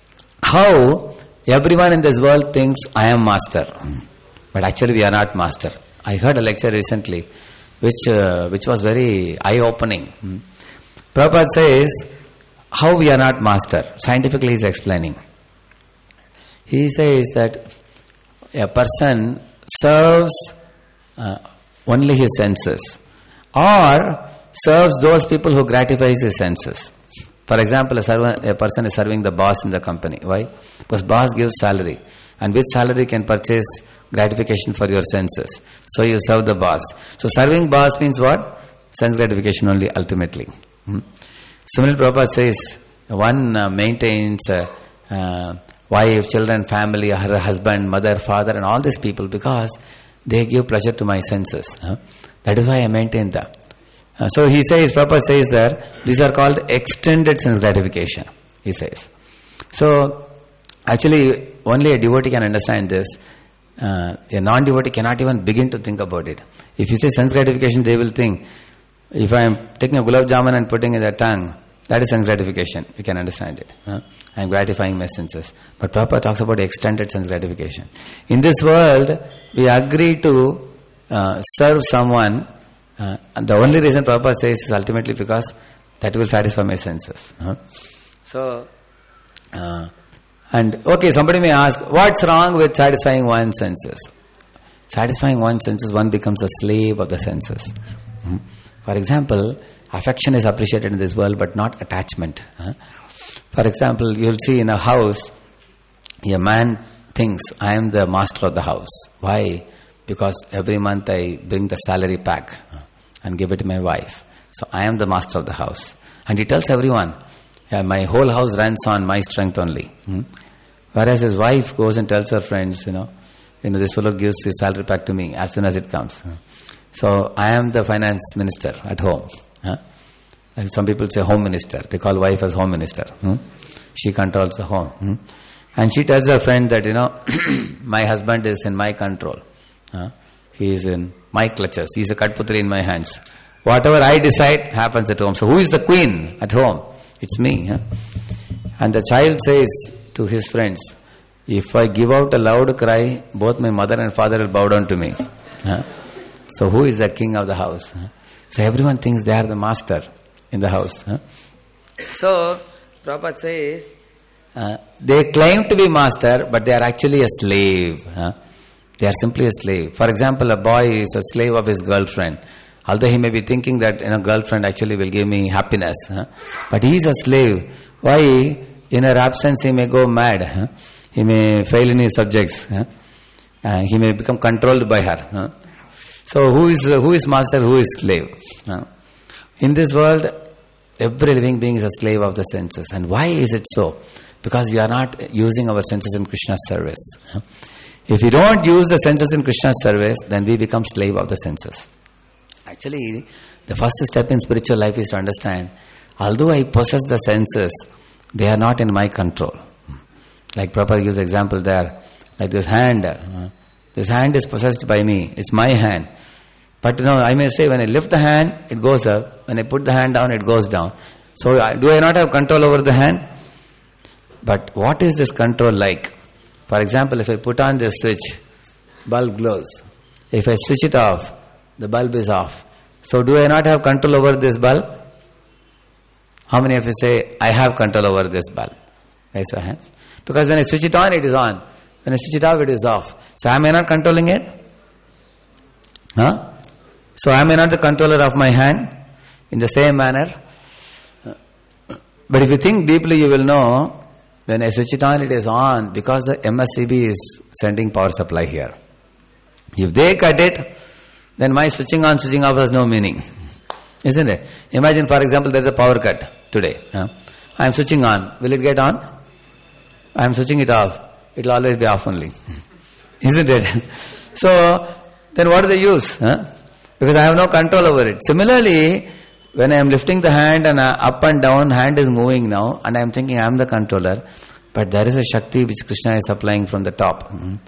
how everyone in this world thinks I am master, but actually we are not master. I heard a lecture recently which uh, which was very eye-opening. Hmm. Prabhupada says how we are not master. Scientifically he is explaining. He says that a person serves uh, only his senses, or serves those people who gratifies his senses. For example, a, servant, a person is serving the boss in the company. Why? Because boss gives salary, and with salary can purchase gratification for your senses. So you serve the boss. So serving boss means what? Sense gratification only ultimately. Hmm. Similarly, Prabhupada says one uh, maintains uh, uh, wife, children, family, her husband, mother, father, and all these people because they give pleasure to my senses. Huh? That is why I maintain that. Uh, so he says, Prabhupada says that these are called extended sense gratification, he says. So, actually, only a devotee can understand this. Uh, a non-devotee cannot even begin to think about it. If you say sense gratification, they will think, if I am taking a gulab jamun and putting in the tongue, that is sense gratification. You can understand it. Huh? I am gratifying my senses. But Prabhupada talks about extended sense gratification. In this world, we agree to uh, serve someone. Uh, and the only reason Prabhupada says is ultimately because that will satisfy my senses. Huh? So, uh, and okay, somebody may ask, what's wrong with satisfying one's senses? Satisfying one's senses, one becomes a slave of the senses. Hmm? For example, affection is appreciated in this world, but not attachment. Huh? For example, you will see in a house, a man thinks, I am the master of the house. Why? Because every month I bring the salary pack and give it to my wife. So I am the master of the house. And he tells everyone, yeah, my whole house runs on my strength only. Hmm? Whereas his wife goes and tells her friends, you know, you know, this fellow gives his salary pack to me as soon as it comes. So I am the finance minister at home. Huh? And some people say home minister. They call wife as home minister. Hmm? She controls the home. Hmm? And she tells her friend that, you know, my husband is in my control. Huh? He is in my clutches. He is a Katputri in my hands. Whatever I decide happens at home. So who is the queen at home? It's me. Huh? And the child says to his friends, if I give out a loud cry, both my mother and father will bow down to me. Huh? So who is the king of the house? Huh? So everyone thinks they are the master in the house. Huh? So Prabhupada says, uh, they claim to be master, but they are actually a slave. Huh? They are simply a slave. For example, a boy is a slave of his girlfriend. Although he may be thinking that, you know, girlfriend actually will give me happiness. Huh? But he is a slave. Why? In her absence he may go mad. Huh? He may fail in his subjects. Huh? Uh, he may become controlled by her. Huh? So who is uh, who is master, who is slave? Huh? In this world, every living being is a slave of the senses. And why is it so? Because we are not using our senses in Krishna's service. Huh? If we don't use the senses in Krishna's service, then we become slave of the senses. Actually, the first step in spiritual life is to understand, although I possess the senses, they are not in my control. Like Prabhupada gives example there, like this hand. Uh, this hand is possessed by me. It's my hand. But you know, I may say when I lift the hand, it goes up. When I put the hand down, it goes down. So I, do I not have control over the hand? But what is this control like? For example, if I put on this switch, bulb glows. If I switch it off, the bulb is off. So do I not have control over this bulb? How many of you say, I have control over this bulb? Raise your hand. Because when I switch it on, it is on. When I switch it off, it is off. So am I not controlling it? Huh? So am I not the controller of my hand? In the same manner. But if you think deeply, you will know, when I switch it on, it is on because the M S C B is sending power supply here. If they cut it, then my switching on, switching off has no meaning. Isn't it? Imagine, for example, there is a power cut today. Huh? I am switching on. Will it get on? I am switching it off. It will always be off only. Isn't it? So, then what is the use? Huh? Because I have no control over it. Similarly, when I am lifting the hand and up and down, hand is moving now, and I am thinking I am the controller, but there is a Shakti which Krishna is supplying from the top.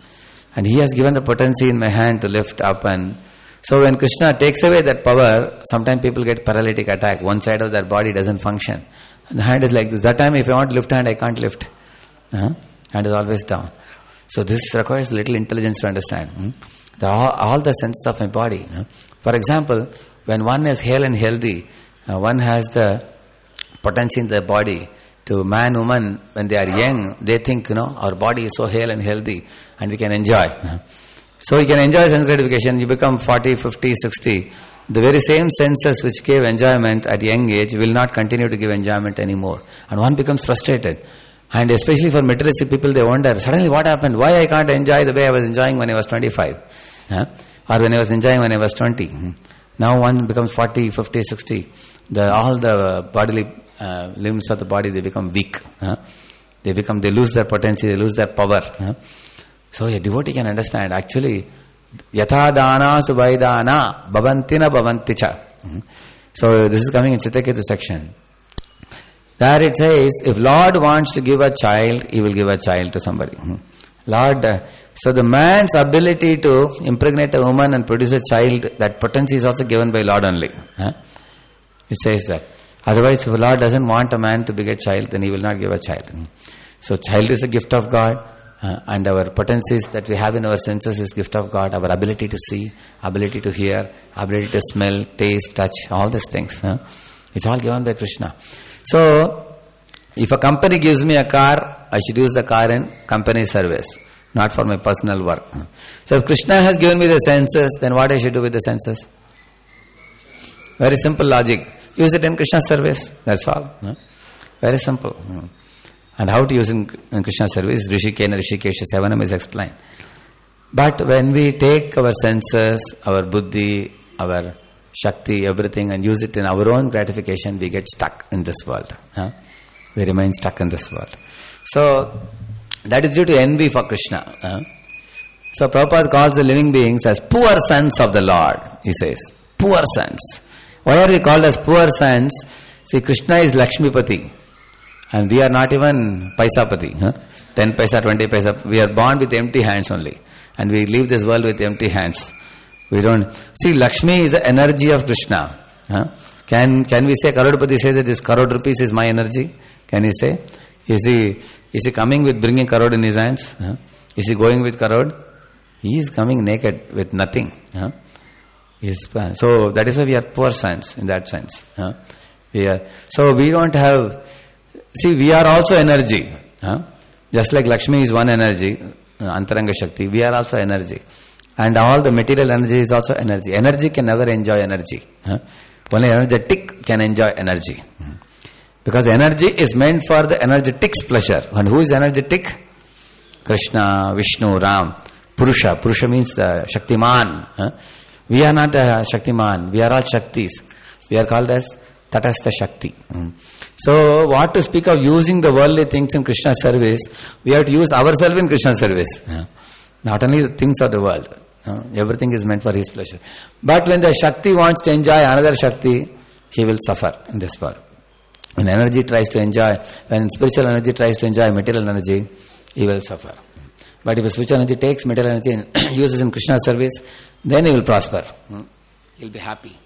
And he has given the potency in my hand to lift up. And so when Krishna takes away that power, sometimes people get paralytic attack. One side of their body doesn't function. And the hand is like this. That time if I want to lift hand, I can't lift. Uh-huh. Hand is always down. So this requires little intelligence to understand. Hmm? The, all, all the senses of my body. Huh? For example, when one is hale and healthy, uh, one has the potency in their body. To man, woman, when they are young, they think, you know, our body is so hale and healthy and we can enjoy. Uh-huh. So you can enjoy sense gratification. You become forty, fifty, sixty. The very same senses which gave enjoyment at young age will not continue to give enjoyment anymore. And one becomes frustrated. And especially for materialistic people, they wonder, suddenly what happened? Why I can't enjoy the way I was enjoying when I was twenty-five? Huh? Or when I was enjoying when I was twenty? Now one becomes forty, fifty, sixty. The, all the bodily uh, limbs of the body, they become weak. Huh? They become, they lose their potency, they lose their power. Huh? So a devotee can understand, actually, yatha dana subaidana bhavantina bhavanticha. So this is coming in Chittaketu section. There it says, if Lord wants to give a child, he will give a child to somebody. Lord, uh, so the man's ability to impregnate a woman and produce a child, that potency is also given by Lord only. Huh? It says that. Otherwise, if Lord doesn't want a man to beget a child, then he will not give a child. So child is a gift of God, uh, and our potencies that we have in our senses is gift of God. Our ability to see, ability to hear, ability to smell, taste, touch, all these things. Huh? It's all given by Krishna. So, if a company gives me a car, I should use the car in company service, not for my personal work. So, if Krishna has given me the senses, then what I should do with the senses? Very simple logic. Use it in Krishna's service. That's all. Very simple. And how to use it in Krishna's service, Rishikena Rishikesha Sevanam is explained. But when we take our senses, our buddhi, our Shakti, everything, and use it in our own gratification, we get stuck in this world. Huh? We remain stuck in this world. So, that is due to envy for Krishna. Huh? So, Prabhupada calls the living beings as poor sons of the Lord, he says. Poor sons. Why are we called as poor sons? See, Krishna is Lakshmipati. And we are not even Paisapati. Huh? ten paisa, twenty paisa. We are born with empty hands only. And we leave this world with empty hands. We don't see Lakshmi is the energy of Krishna. Huh? Can can we say Karodpati say that this crore rupees is my energy? Can he say? Is he is he coming with bringing crore in his hands? Huh? Is he going with crore? He is coming naked with nothing. Huh? Is so that is why we are poor sons in that sense. Huh? We are so we don't have. See, we are also energy. Huh? Just like Lakshmi is one energy, Antaranga Shakti. We are also energy. And all the material energy is also energy. Energy can never enjoy energy. Huh? Only energetic can enjoy energy. Because energy is meant for the energetic's pleasure. And who is energetic? Krishna, Vishnu, Ram, Purusha. Purusha means the Shaktiman. Huh? We are not the Shaktiman. We are all Shaktis. We are called as Tatastha Shakti. So, what to speak of using the worldly things in Krishna's service, we have to use ourselves in Krishna's service. Huh? Not only the things of the world. Uh, everything is meant for his pleasure. But when the Shakti wants to enjoy another Shakti, he will suffer in this world. When energy tries to enjoy, when spiritual energy tries to enjoy material energy, he will suffer. But if spiritual energy takes material energy and uses in Krishna's service, then he will prosper. He will be happy.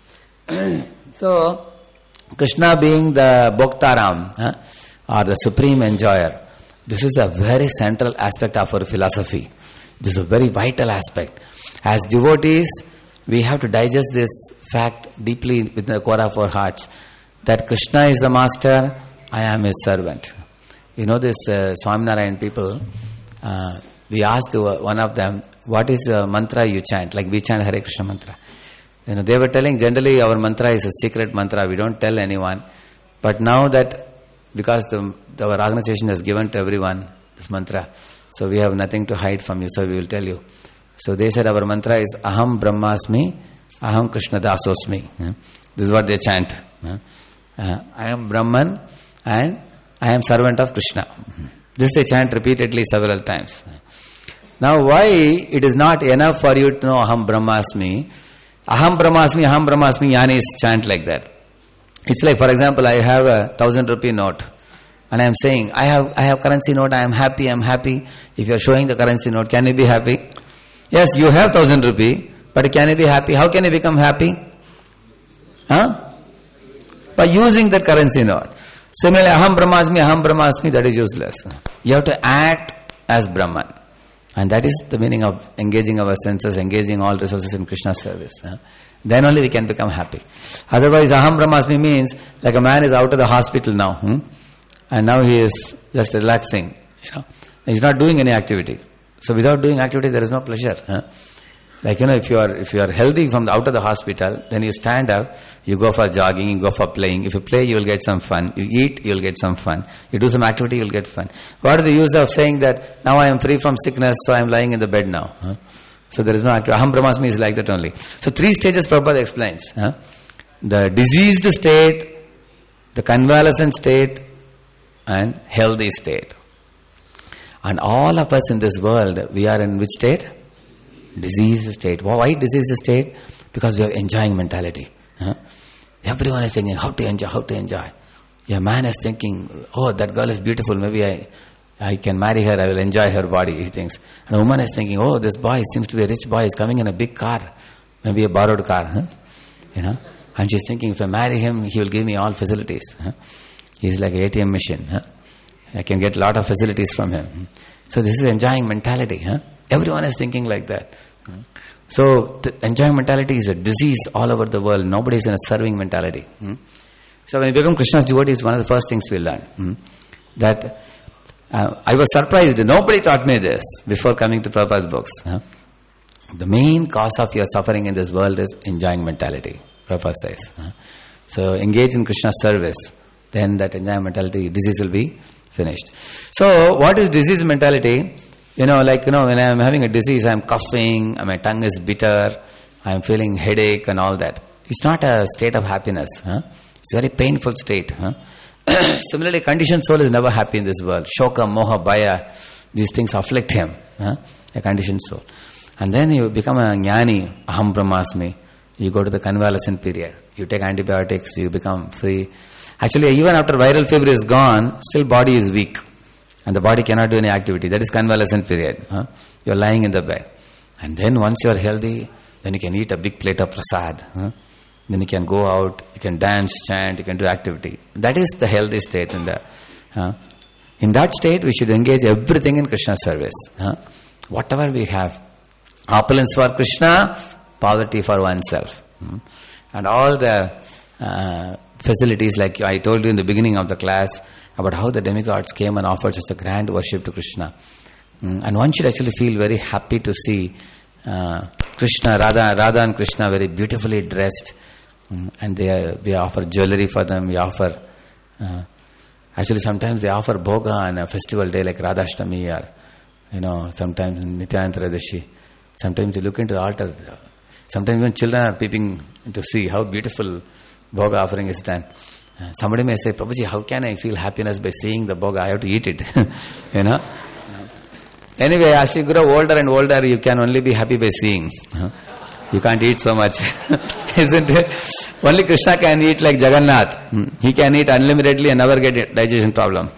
So, Krishna being the Bhoktaram, huh, or the supreme enjoyer, this is a very central aspect of our philosophy. This is a very vital aspect. As devotees, we have to digest this fact deeply within the core of our hearts, that Krishna is the master, I am his servant. You know this uh, Swaminarayan people, uh, we asked uh, one of them, what is the mantra you chant? Like we chant Hare Krishna mantra. You know, they were telling generally our mantra is a secret mantra, we don't tell anyone. But now that, because the, our organization has given to everyone this mantra, so we have nothing to hide from you, so we will tell you. So they said our mantra is Aham Brahmasmi, Aham Krishna Dasosmi. This is what they chant. Uh, I am Brahman and I am servant of Krishna. This they chant repeatedly several times. Now why it is not enough for you to know Aham Brahmasmi? Aham Brahmasmi, Aham Brahmasmi, Yanis chant like that. It's like, for example, I have a thousand rupee note and I am saying, I have I have currency note, I am happy, I am happy. If you are showing the currency note, can you be happy? Yes, you have thousand rupee, but can you be happy? How can you become happy? Huh? By using that currency note. Similarly, Aham Brahmasmi, Aham Brahmasmi, that is useless. You have to act as Brahman. And that is the meaning of engaging our senses, engaging all resources in Krishna's service. Then only we can become happy. Otherwise, Aham Brahmasmi means like a man is out of the hospital now. Hmm? And now he is just relaxing. You know, he's not doing any activity. So without doing activity, there is no pleasure. Huh? Like, you know, if you are if you are healthy from the, out of the hospital, then you stand up, you go for jogging, you go for playing. If you play, you will get some fun. You eat, you will get some fun. You do some activity, you will get fun. What is the use of saying that now I am free from sickness, so I am lying in the bed now? Huh? So there is no activity. Aham Brahmasmi is like that only. So three stages Prabhupada explains. Huh? The diseased state, the convalescent state, and healthy state. And all of us in this world, we are in which state? Diseased state. Why diseased state? Because we have enjoying mentality. Huh? Everyone is thinking how to enjoy, how to enjoy. A man is thinking, oh, that girl is beautiful, maybe I I can marry her, I will enjoy her body, he thinks. And a woman is thinking, oh, this boy seems to be a rich boy, he's coming in a big car, maybe a borrowed car. Huh? You know? And she's thinking, if I marry him, he will give me all facilities. Huh? He's like an A T M machine. Huh? I can get a lot of facilities from him. So this is enjoying mentality. Huh? Everyone is thinking like that. So the enjoying mentality is a disease all over the world. Nobody is in a serving mentality. So when you become Krishna's devotee, it's one of the first things we learn. That uh, I was surprised. Nobody taught me this before coming to Prabhupada's books. Huh? The main cause of your suffering in this world is enjoying mentality, Prabhupada says. Huh? So engage in Krishna's service, then that enjoying mentality, disease will be finished. So what is disease mentality? You know, like, you know, when I am having a disease, I am coughing, my tongue is bitter, I am feeling headache and all that. It's not a state of happiness. Huh? It's a very painful state. Huh? Similarly, conditioned soul is never happy in this world. Shoka, moha, bhaya, these things afflict him. Huh? A conditioned soul. And then you become a jnani, aham brahmasmi. You go to the convalescent period. You take antibiotics, you become free. Actually, even after viral fever is gone, still body is weak. And the body cannot do any activity. That is convalescent period. Huh? You are lying in the bed. And then once you are healthy, then you can eat a big plate of prasad. Huh? Then you can go out, you can dance, chant, you can do activity. That is the healthy state. In the huh? In that state, we should engage everything in Krishna's service. Huh? Whatever we have. Opulence for Krishna, poverty for oneself. Hmm? And all the uh, facilities, like I told you in the beginning of the class, about how the demigods came and offered such a grand worship to Krishna. Mm, and one should actually feel very happy to see uh, Krishna, Radha, Radha and Krishna very beautifully dressed. Mm, and they uh, we offer jewelry for them, we offer... Uh, actually sometimes they offer bhoga on a festival day like Radhashtami or, you know, sometimes Nityananda Trayodasi. Sometimes you look into the altar. Sometimes even children are peeping to see how beautiful bhoga offering is done. Somebody may say, Prabhuji, how can I feel happiness by seeing the bhoga? I have to eat it. You know? Anyway, as you grow older and older, you can only be happy by seeing. You can't eat so much. Isn't it? Only Krishna can eat like Jagannath. He can eat unlimitedly and never get a digestion problem.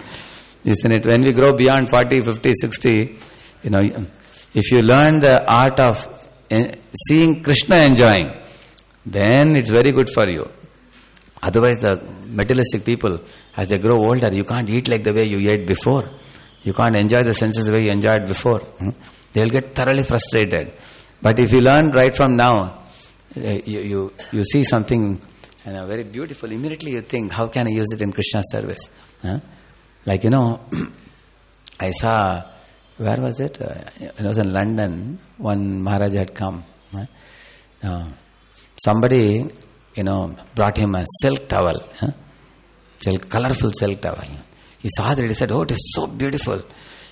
Isn't it? When we grow beyond forty, fifty, sixty, you know, if you learn the art of seeing Krishna enjoying, then it's very good for you. Otherwise, the materialistic people, as they grow older, you can't eat like the way you ate before. You can't enjoy the senses the way you enjoyed before. Hmm? They will get thoroughly frustrated. But if you learn right from now, you you, you see something you know, very beautiful, immediately you think, how can I use it in Krishna's service? Huh? Like, you know, I saw, where was it? Uh, it was in London, one Maharaj had come. Huh? Uh, somebody... you know, brought him a silk towel, huh? silk, colorful silk towel. He saw that, he said, oh, it is so beautiful.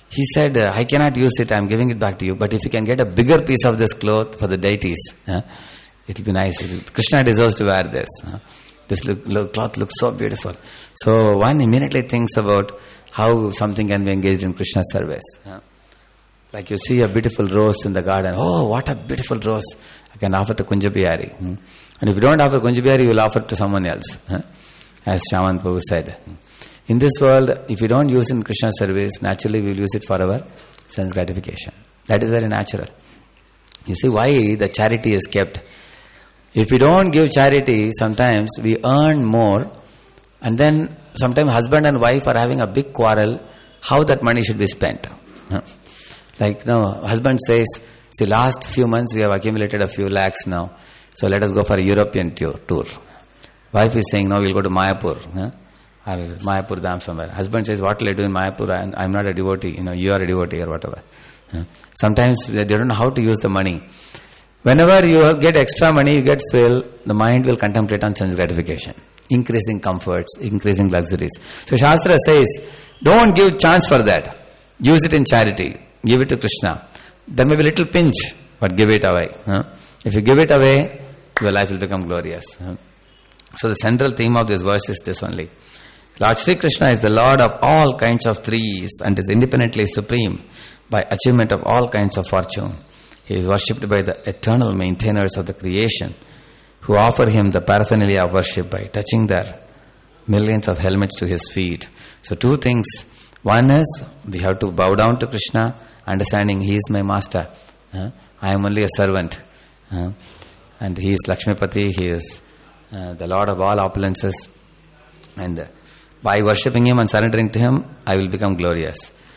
He said, uh, I cannot use it, I am giving it back to you, but if you can get a bigger piece of this cloth for the deities, uh, it will be nice. Krishna deserves to wear this. Uh, this look, look, cloth looks so beautiful. So one immediately thinks about how something can be engaged in Krishna's service. Uh, like you see a beautiful rose in the garden. Oh, what a beautiful rose. I can offer to Kunja Bihari. Hmm. And if you don't offer Kunja Bihari, you will offer it to someone else. Huh? As Shaman Prabhu said. In this world, if you don't use it in Krishna's service, naturally we will use it for our sense gratification. That is very natural. You see why the charity is kept. If we don't give charity, sometimes we earn more, and then sometimes husband and wife are having a big quarrel how that money should be spent. Huh? Like now, husband says, see, last few months we have accumulated a few lakhs now, so let us go for a European tour. Wife is saying, no, we'll go to Mayapur, huh? or Mayapur Dham somewhere. Husband says, what will I do in Mayapur? I'm, I'm not a devotee, you know, you are a devotee or whatever. Huh? Sometimes they don't know how to use the money. Whenever you get extra money, you get fill, the mind will contemplate on sense gratification, increasing comforts, increasing luxuries. So Shastra says, don't give chance for that. Use it in charity. Give it to Krishna. There may be a little pinch, but give it away. Huh? If you give it away, your life will become glorious. Huh? So the central theme of this verse is this only. Lord Sri Krishna is the Lord of all kinds of threes and is independently supreme by achievement of all kinds of fortune. He is worshipped by the eternal maintainers of the creation who offer him the paraphernalia of worship by touching their millions of helmets to his feet. So two things. One is we have to bow down to Krishna, understanding he is my master. Uh, I am only a servant. Uh, and he is Lakshmipati, he is uh, the Lord of all opulences. And uh, by worshipping him and surrendering to him, I will become glorious.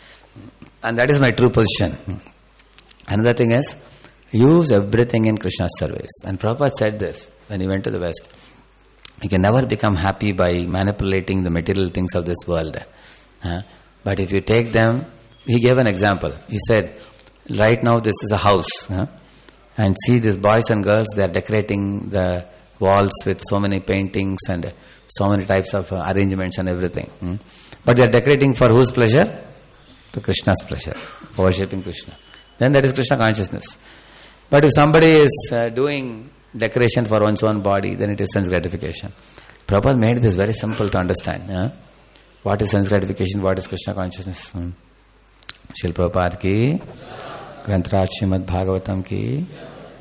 And that is my true position. Another thing is, use everything in Krishna's service. And Prabhupada said this when he went to the West. You can never become happy by manipulating the material things of this world. Uh, but if you take them, he gave an example. He said, right now this is a house. Uh, and see these boys and girls, they are decorating the walls with so many paintings and so many types of uh, arrangements and everything. Hmm? But they are decorating for whose pleasure? To Krishna's pleasure. For worshipping Krishna. Then that is Krishna consciousness. But if somebody is uh, doing decoration for one's own body, then it is sense gratification. Prabhupada made this very simple to understand. Huh? What is sense gratification? What is Krishna consciousness? Hmm. Srila Prabhupada ki, Granth Raj Srimad Bhagavatam ki,